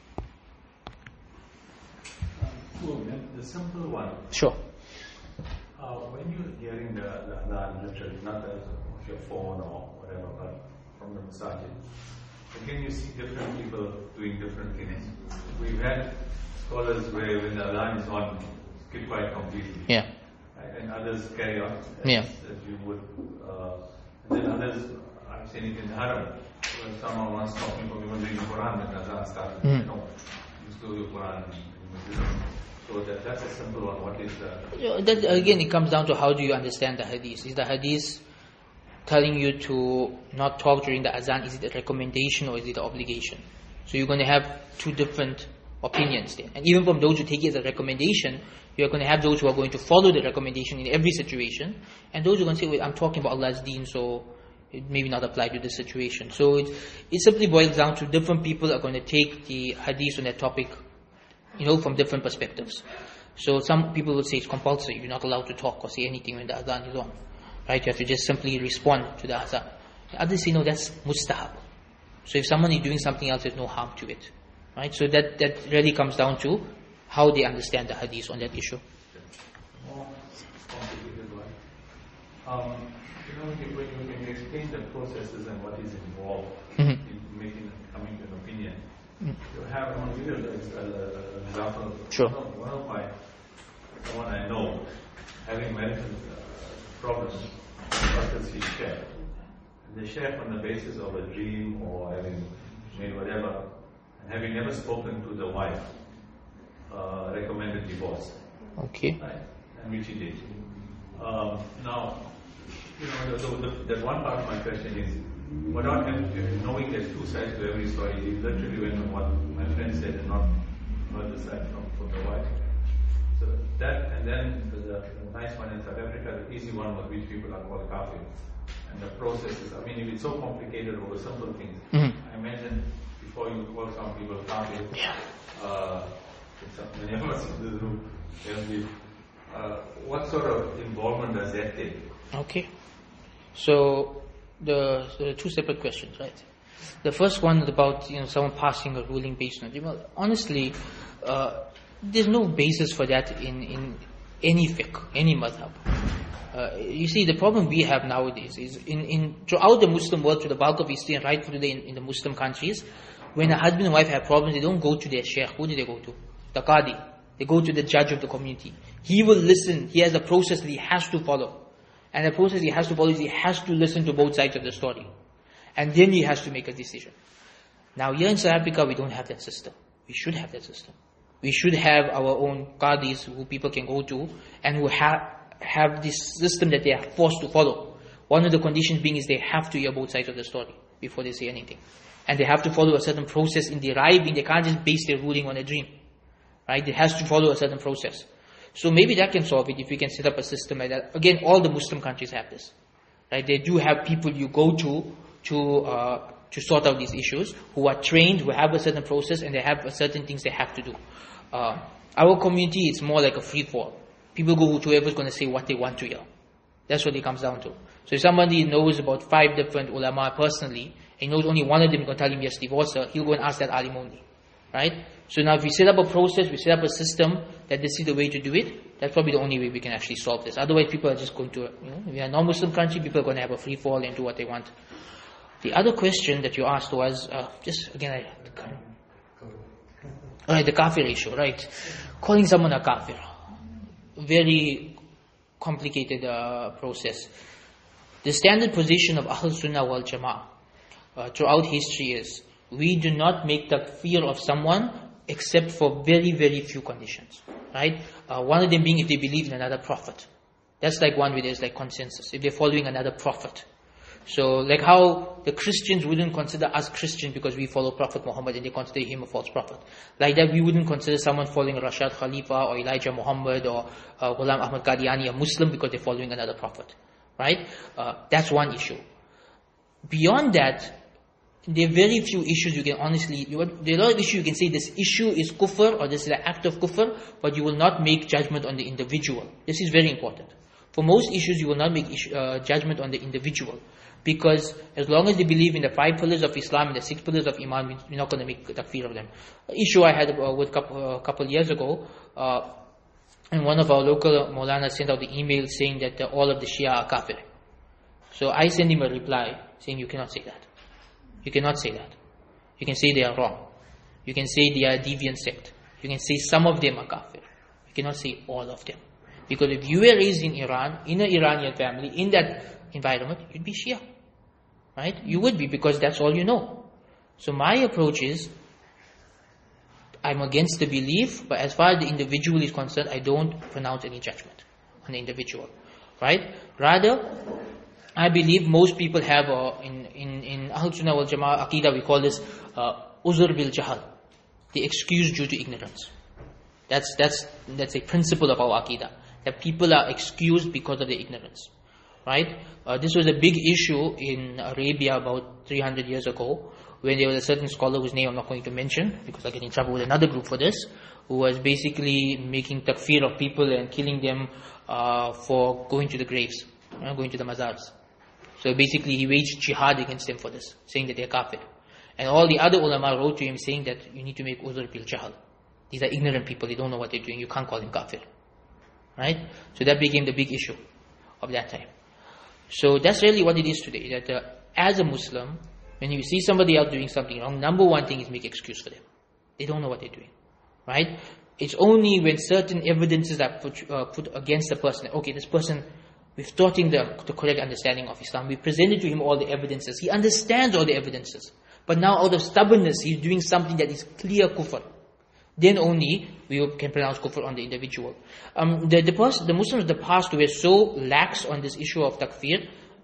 The simple one. Sure. Uh, when you're hearing the, the adhan, literally, not as of your phone or whatever, but from the masajid, again you see different people doing different things. We've had scholars where when the adhan is on, keep quiet completely. Yeah. Right? And others carry on as, Yeah. as you would. Uh, and then others, I've seen it in the Haram, when someone once stopped me from even reading the Quran when the adhan started. Mm. No, you still do Quran. So that, that's a simple one. What is the... You know, that, again, it comes down to how do you understand the hadith. Is the hadith telling you to not talk during the azan? Is it a recommendation or is it an obligation? So you're going to have two different opinions there. And even from those who take it as a recommendation, you're going to have those who are going to follow the recommendation in every situation, and those who are going to say, well, I'm talking about Allah's deen, so it may not apply to this situation. So it, it simply boils down to different people are going to take the hadith on that topic, you know, from different perspectives. So some people will say it's compulsory, you're not allowed to talk or say anything when the adhan is on. Right? You have to just simply respond to the adhan. Others say, no, that's mustahab. So if someone is doing something else, there's no harm to it. Right? So that, that really comes down to how they understand the hadith on that issue. More complicated one. Um, you know, when you, when you explain the processes and what is involved Mhm. in making, coming to an opinion, you have, I want to give you an example. Sure. One of, one of my, someone I know, having medical uh, problems, doctors he shared. And they share from the basis of a dream or having made whatever, and having never spoken to the wife, uh, recommended divorce. Okay. Right? And which he did. Um, now, you know, the, the, the, that one part of my question is, without knowing there's two sides to every story, he literally went on what my friend said and not, not the side from, from the wife. So that, and then the, the, the nice one in South Africa, the easy one was which people are called kafir. And the process is, I mean, if it's so complicated over simple things, Mm-hmm. I imagine before you call some people kafir, Yeah. uh, many of us in this room, they'll be, uh, what sort of involvement does that take? Okay. So the, the two separate questions, right? The first one is about, you know, someone passing a ruling based on it. Well, honestly, uh, there's no basis for that in, in any fiqh, any madhab. Uh, you see, the problem we have nowadays is in, in throughout the Muslim world, to the bulk of history and right today in, in the Muslim countries, when a husband and wife have problems, they don't go to their sheikh. Who do they go to? The qadi. They go to the judge of the community. He will listen. He has a process that he has to follow. And the process he has to follow is he has to listen to both sides of the story. And then he has to make a decision. Now here in South Africa, we don't have that system. We should have that system. We should have our own qadis who people can go to and who have have this system that they are forced to follow. One of the conditions being is they have to hear both sides of the story before they say anything. And they have to follow a certain process in deriving. They can't just base their ruling on a dream. Right? It has to follow a certain process. So maybe that can solve it if we can set up a system like that. Again, all the Muslim countries have this. Right? They do have people you go to to uh, to sort out these issues, who are trained, who have a certain process, and they have certain things they have to do. Uh, our community, it's more like a free-for-all. People go to whoever's going to say what they want to hear. That's what it comes down to. So if somebody knows about five different ulama personally, and he knows only one of them is going to tell him yes, divorce her, he'll go and ask that alim only. Right? So now if we set up a process, we set up a system that this is the way to do it, that's probably the only way we can actually solve this. Otherwise people are just going to, you know, if we are a non-Muslim country, people are going to have a free-for-all and do what they want. The other question that you asked was, uh, just again, I, uh, the kafir issue, right? Calling someone a kafir. Very complicated uh, process. The standard position of Ahl Sunnah wal Jama'ah uh, throughout history is, we do not make takfir of someone except for very, very few conditions. Right? Uh, one of them being if they believe in another prophet. That's like one where there's like consensus. If they're following another prophet. So like how the Christians wouldn't consider us Christian because we follow Prophet Muhammad and they consider him a false prophet. Like that we wouldn't consider someone following Rashad Khalifa or Elijah Muhammad or uh, Ghulam Ahmad Qadiani a Muslim because they're following another prophet. Right? Uh, that's one issue. Beyond that, there are very few issues you can honestly, there are a lot of issues you can say this issue is kufr or this is an act of kufr, but you will not make judgment on the individual. This is very important. For most issues you will not make issue, uh, judgment on the individual. Because as long as they believe in the five pillars of Islam and the six pillars of Iman, we're not going to make takfir of them. An issue I had uh, with a couple, uh, couple years ago, uh, and one of our local Maulana sent out the email saying that uh, all of the Shia are kafir. So I sent him a reply saying you cannot say that. You cannot say that. You can say they are wrong. You can say they are a deviant sect. You can say some of them are kafir. You cannot say all of them. Because if you were raised in Iran, in an Iranian family, in that environment, you'd be Shia. Right? You would be because that's all you know. So my approach is, I'm against the belief, but as far as the individual is concerned, I don't pronounce any judgment on the individual. Right? Rather, I believe most people have, uh, in, in, in Ahl Sunnah wal Jama'ah Aqidah, we call this uh, uzur bil jahal, the excuse due to ignorance. That's, that's, that's a principle of our Aqidah, that people are excused because of their ignorance. Right? Uh, this was a big issue in Arabia about three hundred years ago, when there was a certain scholar whose name I'm not going to mention, because I get in trouble with another group for this, who was basically making takfir of people and killing them uh, for going to the graves, you know, going to the mazars. So basically he waged jihad against them for this, saying that they're kafir. And all the other ulama wrote to him saying that you need to make uzr bil jahal. These are ignorant people, they don't know what they're doing, you can't call them kafir. Right? So that became the big issue of that time. So that's really what it is today, that uh, as a Muslim, when you see somebody else doing something wrong, number one thing is make excuse for them. They don't know what they're doing. Right? It's only when certain evidences are put, uh, put against the person, okay, this person, we've taught him the, the correct understanding of Islam, we presented to him all the evidences, he understands all the evidences, but now out of stubbornness, he's doing something that is clear kufr. Then only we can pronounce kufr on the individual. Um, the, the, pers- the Muslims of the past were so lax on this issue of takfir,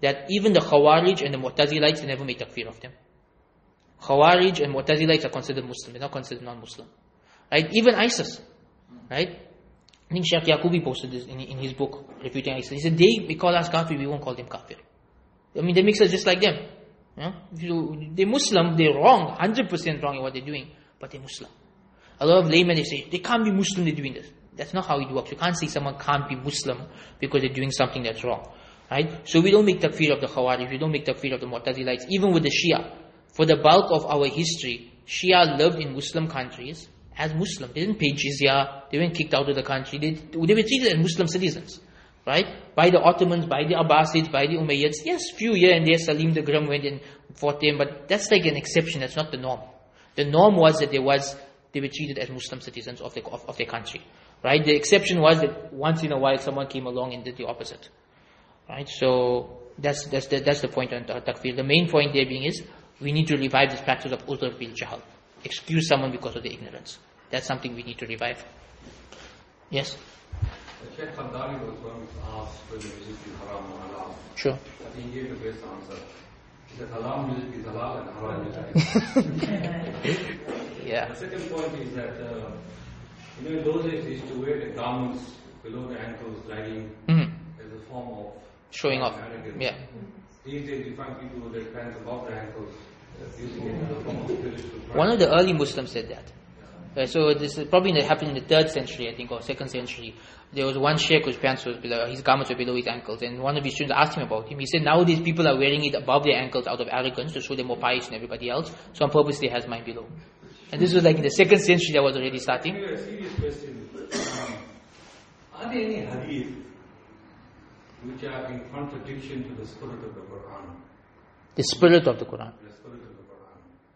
that even the Khawarij and the Mu'tazilites, they never made takfir of them. Khawarij and Mu'tazilites are considered Muslim, they're not considered non-Muslim. Right? Even ISIS. Right? I think Shaykh Yaqubi posted this in, in his book, refuting ISIS. He said, they, they call us kafir, we won't call them kafir. I mean, they mix us just like them. Yeah? If you, they're Muslim, they're wrong, one hundred percent wrong in what they're doing, but they're Muslim. A lot of laymen, they say, they can't be Muslim, they're doing this. That's not how it works. You can't say someone can't be Muslim because they're doing something that's wrong. Right? So we don't make takfir of the Khawarij, we don't make takfir of the Mu'tazilites, even with the Shia. For the bulk of our history, Shia lived in Muslim countries as Muslim. They didn't pay jizya, they weren't kicked out of the country, they, they were treated as Muslim citizens. Right? By the Ottomans, by the Abbasids, by the Umayyads. Yes, few here and there, Salim the Grim went and fought them, but that's like an exception, that's not the norm. The norm was that there was, they were treated as Muslim citizens of, the, of, of their country. Right? The exception was that once in a while someone came along and did the opposite. Right? So, that's, that's, the, that's the point on takfir. The main point there being is, we need to revive this practice of udhr bil jahl. Excuse someone because of their ignorance. That's something we need to revive. Yes? Sheikh Khandali was once asked whether music is haram or halal. Sure. I think he gave the best answer. He said halal music is halal and haram music is halal. Yeah. The second point is that, uh, you know, in those days they used to wear the garments below the ankles, dragging Mm-hmm. as a form of Showing off. arrogance. Yeah. These days you find people with their pants above their ankles, uh, using it as a form of spiritual pride. One of the early Muslims said that. Uh, so this is probably happened in the third century, I think, or second century. There was one sheikh whose pants was below, his garments were below his ankles, and one of his students asked him about him. He said, nowadays people are wearing it above their ankles out of arrogance to show they're more pious than everybody else, so on purpose they has mine below. And this was like in the second century that was already starting. Anyway, a serious question. Um, are there any hadith which are in contradiction to the spirit of the Quran? The spirit of the Quran. The spirit of the Quran.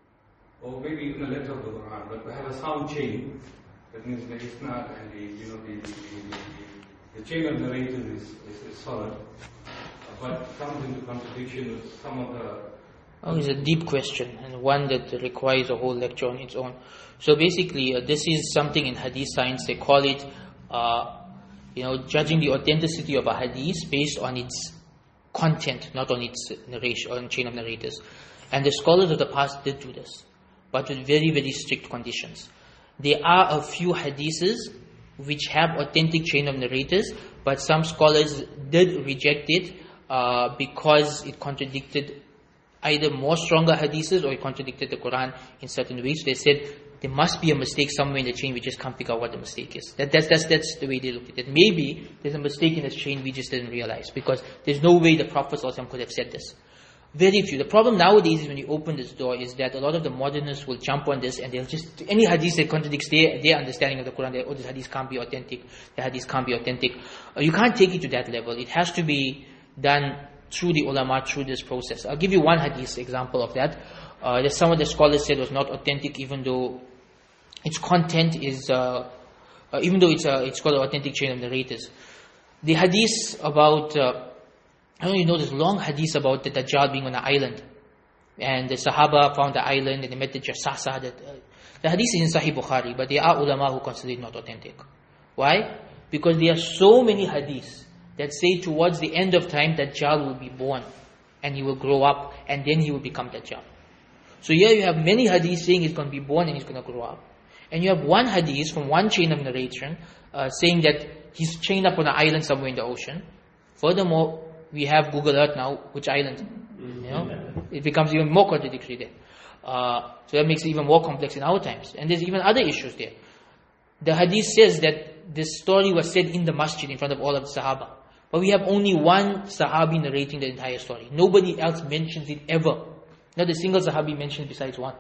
Or maybe even the letter of the Quran, but we have a sound chain. That means the isnad and the, you know, the, the, the, the, the chain of narrators is, is, is solid, uh, but comes into contradiction with some of the... Oh, it's a deep question, and one that requires a whole lecture on its own. So basically, uh, this is something in hadith science, they call it, uh, you know, judging the authenticity of a hadith based on its content, not on its narration, on chain of narrators. And the scholars of the past did do this, but with very, very strict conditions. There are a few hadiths which have authentic chain of narrators, but some scholars did reject it uh, because it contradicted either more stronger hadiths or it contradicted the Quran in certain ways. They said there must be a mistake somewhere in the chain, we just can't figure out what the mistake is. That, that's, that's, that's the way they looked at it. Maybe there's a mistake in this chain we just didn't realize, because there's no way the Prophet ﷺ could have said this. Very few. The problem nowadays is when you open this door is that a lot of the modernists will jump on this and they'll just, any hadith that contradicts their, their understanding of the Quran, oh, this hadith can't be authentic, the hadith can't be authentic. Uh, you can't take it to that level. It has to be done through the ulama, through this process. I'll give you one hadith example of that. Uh, that some of the scholars said was not authentic, even though its content is, uh, uh, even though it's, uh, it's called an authentic chain of narrators. The hadith about, uh, I don't even know this long hadith about the Dajjal being on an island. And the Sahaba found the island and they met the Jassasa. That, uh, the hadith is in Sahih Bukhari, but there are ulama who consider it not authentic. Why? Because there are so many hadiths that say towards the end of time Dajjal will be born and he will grow up and then he will become Dajjal. So here you have many hadiths saying he's going to be born and he's going to grow up. And you have one hadith from one chain of narration uh, saying that he's chained up on an island somewhere in the ocean. Furthermore, we have Google Earth now, which island? You know, it becomes even more contradictory there. Uh, so that makes it even more complex in our times. And there's even other issues there. The hadith says that this story was said in the masjid in front of all of the Sahaba. But we have only one Sahabi narrating the entire story. Nobody else mentions it ever. Not a single Sahabi mentioned besides one.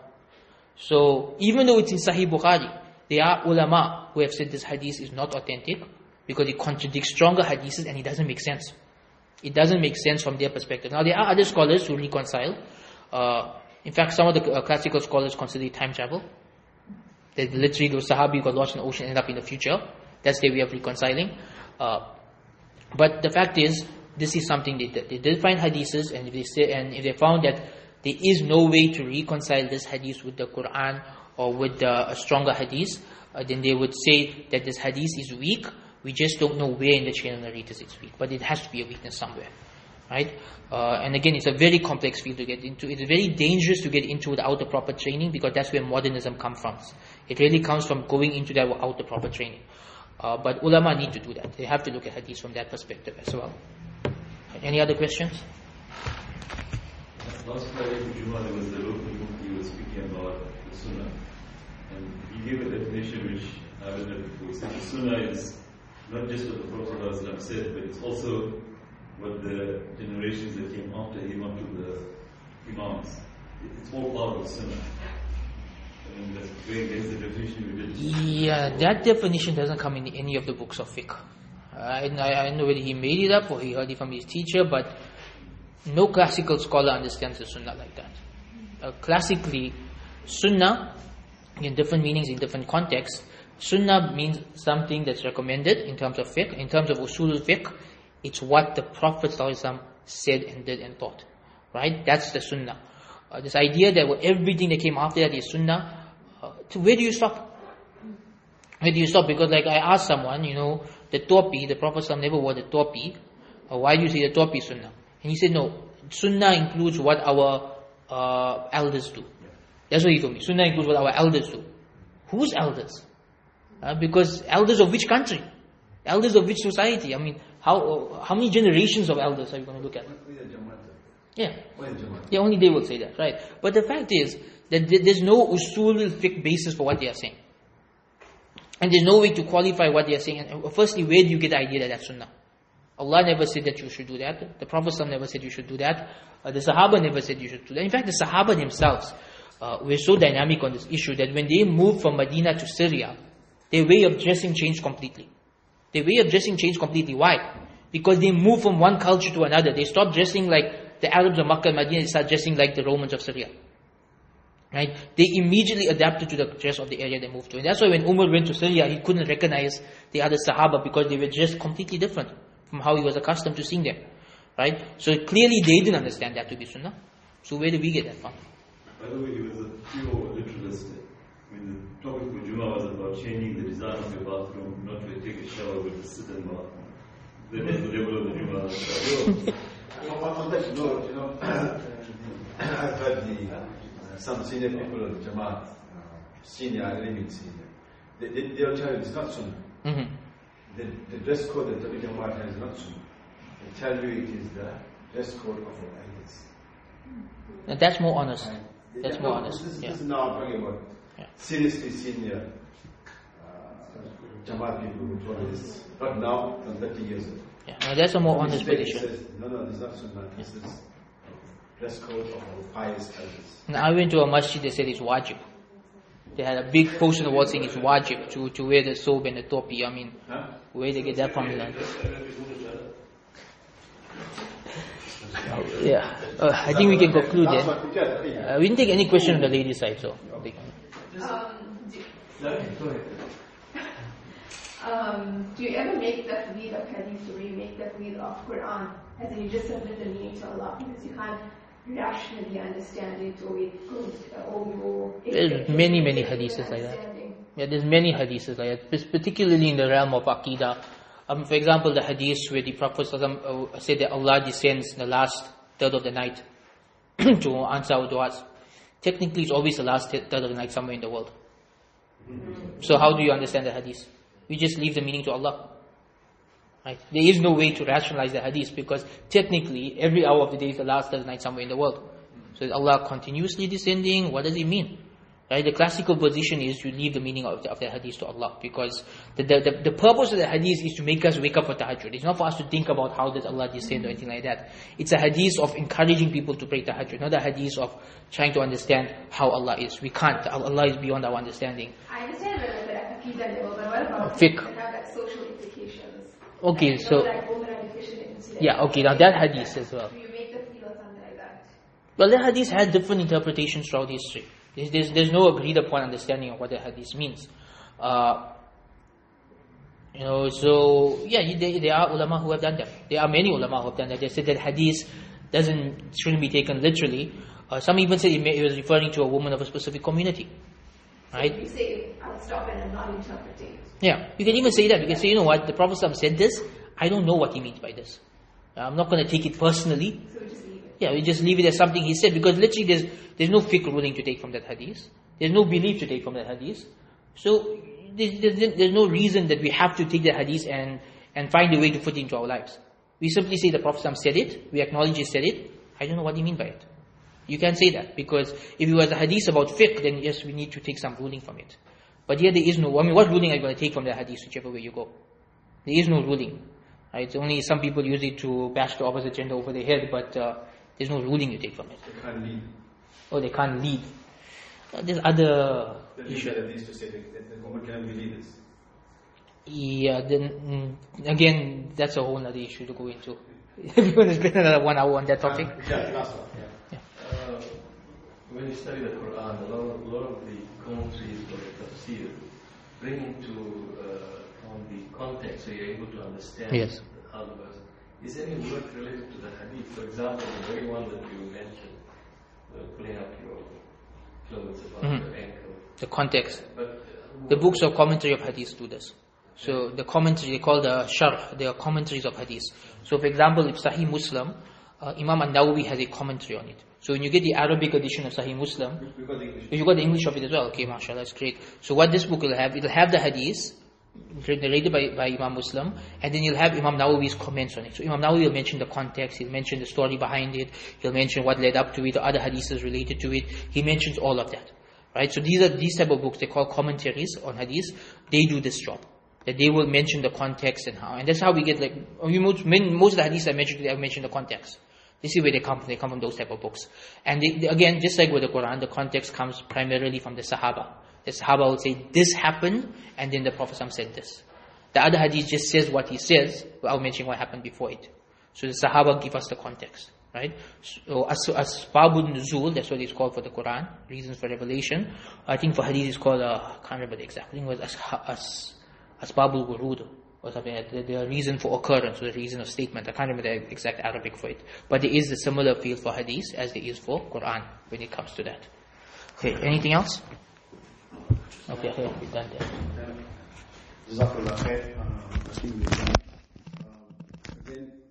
So, even though it's in Sahih Bukhari, there are ulama who have said this hadith is not authentic because it contradicts stronger hadiths and it doesn't make sense. It doesn't make sense from their perspective. Now, there are other scholars who reconcile. Uh, in fact, some of the uh, classical scholars consider it time travel. That literally those Sahabi got lost in the ocean and end up in the future. That's their way of reconciling. Uh, but the fact is, this is something they did. They did find hadiths, and if they say, and if they found that there is no way to reconcile this hadith with the Quran or with uh, a stronger hadith, uh, then they would say that this hadith is weak. We just don't know where in the chain of narrators it's weak, but it has to be a weakness somewhere. right? Uh, and again, it's a very complex field to get into. It's very dangerous to get into without the proper training, because that's where modernism comes from. It really comes from going into that without the proper training. Uh, but ulama need to do that. They have to look at hadith from that perspective as well. Any other questions? Last Friday in Jummah, there was the local mufti who was speaking about the Sunnah. And he gave a definition which I haven't heard before. He said the Sunnah is not just what the Prophet ﷺ said, but it's also what the generations that came after him, up to the Imams. It's all part of the Sunnah. I mean, that's going against the definition we did. Yeah, that definition doesn't come in any of the books of fiqh. I, I, I know whether he made it up or he heard it from his teacher, but no classical scholar understands the Sunnah like that. Uh, classically, Sunnah, in different meanings, in different contexts, Sunnah means something that's recommended in terms of fiqh. In terms of usul fiqh, it's what the Prophet ﷺ said and did and taught. Right? That's the Sunnah. Uh, this idea that everything that came after that is Sunnah, uh, to where do you stop? Where do you stop? Because like I asked someone, you know, the topi, the Prophet ﷺ never wore the topi. Uh, why do you say the topi Sunnah? And he said, no, Sunnah includes what our uh, elders do. That's what he told me. Sunnah includes what our elders do. Whose elders? Uh, because elders of which country? Elders of which society? I mean, how how many generations of elders are you going to look at? Yeah. Yeah, only they will say that, right? But the fact is that there's no usul fiqh basis for what they are saying. And there's no way to qualify what they are saying. And firstly, where do you get the idea that that's Sunnah? Allah never said that you should do that. The Prophet never said you should do that. Uh, the Sahaba never said you should do that. In fact, the Sahaba themselves uh, were so dynamic on this issue that when they moved from Medina to Syria, their way of dressing changed completely. Their way of dressing changed completely. Why? Because they moved from one culture to another. They stopped dressing like the Arabs of Makkah and Medina. They started dressing like the Romans of Syria. Right? They immediately adapted to the dress of the area they moved to. And that's why when Umar went to Syria, he couldn't recognize the other Sahaba because they were dressed completely different from how he was accustomed to seeing them. Right? So clearly they didn't understand that to be Sunnah. So where do we get that from? By the way, he was a pure literalist. I mean, the topic for Jummah was about changing the design of your bathroom, not to take a shower with a sit-in bathroom. That is the level of the Jummah. On that note, you know, I've heard the, uh, some senior people of the Jamaat, uh, senior, I really mean senior, they, they, they'll tell you it's not Sunnah. Mm-hmm. The, the dress code that the Jamaat has is not Sunnah. They tell you it is the dress code of the Ahlis. And that's more honest. Right. That's yeah, more no, honest. This, Yeah. this is now I'm talking about Yeah. seriously senior uh, Jamaat people who told this. Not now, from thirty years ago. Yeah. No, that's a more honest Mistake position. says, no, no, this is not Sunnah. This is dress code of our pious elders. And I went to a masjid, they said it's wajib. They had a big post on the wall saying it's wajib to, to wear the soap and the topi. I mean, Huh? where they get that from? You know? Yeah. Uh, I think we can conclude Last then. one, Peter, Uh, we didn't take any question on the ladies' side, so. Um, do, um, do you ever make that read of hadith or you make that read of Quran? As in you just submit the meaning to Allah because you can't rationally understand it or it goes or you There's many, many hadiths like that. Yeah, there's many hadiths like that, particularly in the realm of Aqidah. Um, for example, the hadith where the Prophet uh, said that Allah descends in the last third of the night to answer our du'as. Technically, it's always the last third of the night somewhere in the world. So how do you understand the hadith? We just leave the meaning to Allah. Right? There is no way to rationalize the hadith because technically every hour of the day is the last third of the night somewhere in the world. So is Allah continuously descending? What does it mean? Right? The classical position is you leave the meaning of the, of the hadith to Allah because the, the, the, the purpose of the hadith is to make us wake up for tahajjud. It's not for us to think about how does Allah descend or anything like that. It's a hadith of encouraging people to pray tahajjud, not a hadith of trying to understand how Allah is. We can't. Allah is beyond our understanding. I understand that at the Aqidah level, but what about Fiqh. that have like social implications? Okay, Like, so like women are deficient in intellect. yeah, okay, now that hadith as well. Do you make the feel or something like that? Well, the hadith had different interpretations throughout history. There's, there's, there's no agreed upon understanding of what the hadith means. Uh, you know, so yeah, there, there are ulama who have done that. There are many ulama who have done that. They said that hadith doesn't shouldn't be taken literally. Uh, some even said it, may, it was referring to a woman of a specific community. Right? You say, I'll stop and I'm not interpreting. Yeah, you can even say that. You can say, you know what, the Prophet ﷺ said this. I don't know what he means by this. I'm not going to take it personally. So we just leave it. Yeah, we just leave it as something he said, because literally there's there's no fiqh ruling to take from that hadith. There's no belief to take from that hadith. So there's, there's, there's no reason that we have to take the hadith and, and find a way to put it into our lives. We simply say the Prophet said it, we acknowledge he said it. I don't know what you mean by it. You can't say that, because if it was a hadith about fiqh, then yes, we need to take some ruling from it. But here there is no, I mean, what ruling are you going to take from the hadith, whichever way you go? There is no ruling. Right? It's only some people use it to bash the opposite gender over their head, but uh, there's no ruling you take from it. They can't lead. Oh, they can't lead. Uh, there's other The leader that needs to say that that the woman cannot be leaders. Yeah, then mm, again, that's a whole other issue to go into. If you want to spend another one hour on that topic. Uh, yeah, last one. Yeah. Uh, when you study the Quran, a lot of, a lot of the commentaries or the tafsir bring into uh, on the context, so you're able to understand Yes. how the verse. Is any word related to the hadith? For example, the very one that you mentioned, uh, pulling up your clothes about Mhm. your ankle. The context. But uh, The books of commentary of hadith do this. So the commentary, they call the sharh, they are commentaries of hadith. So for example, if Sahih Muslim, uh, Imam An-Nawawi has a commentary on it. So when you get the Arabic edition of Sahih Muslim, We've got the English. you got the English of it as well. Okay, mashallah, that's great. So what this book will have, it'll have the hadith, narrated by, by Imam Muslim, and then you'll have Imam Nawawi's comments on it. So Imam Nawawi will mention the context, he'll mention the story behind it, he'll mention what led up to it, or other hadiths related to it. He mentions all of that. Right? So these are these type of books, they call commentaries on hadith. They do this job. That they will mention the context and how. And that's how we get, like, we most, most of the hadiths I mentioned today, I mentioned the context. This is where they come from. They come from those type of books. And they, they, again, just like with the Quran, the context comes primarily from the Sahaba. The Sahaba will say, this happened, and then the Prophet said this. The other hadith just says what he says, without mentioning what happened before it. So the Sahaba give us the context. Right? So as Asbabun Nuzul, that's what it's called for the Quran, reasons for revelation. I think for hadith it's called, uh, I can't remember the exact, I think it was as, as, Asbabul Wurud, or something like that. The reason for occurrence, or the reason of statement. I can't remember the exact Arabic for it. But there is a similar field for hadith as there is for Quran when it comes to that. Okay, anything else? Okay, okay, we're done there. Jazakallah khair. Uh, I think we're done. Um, again,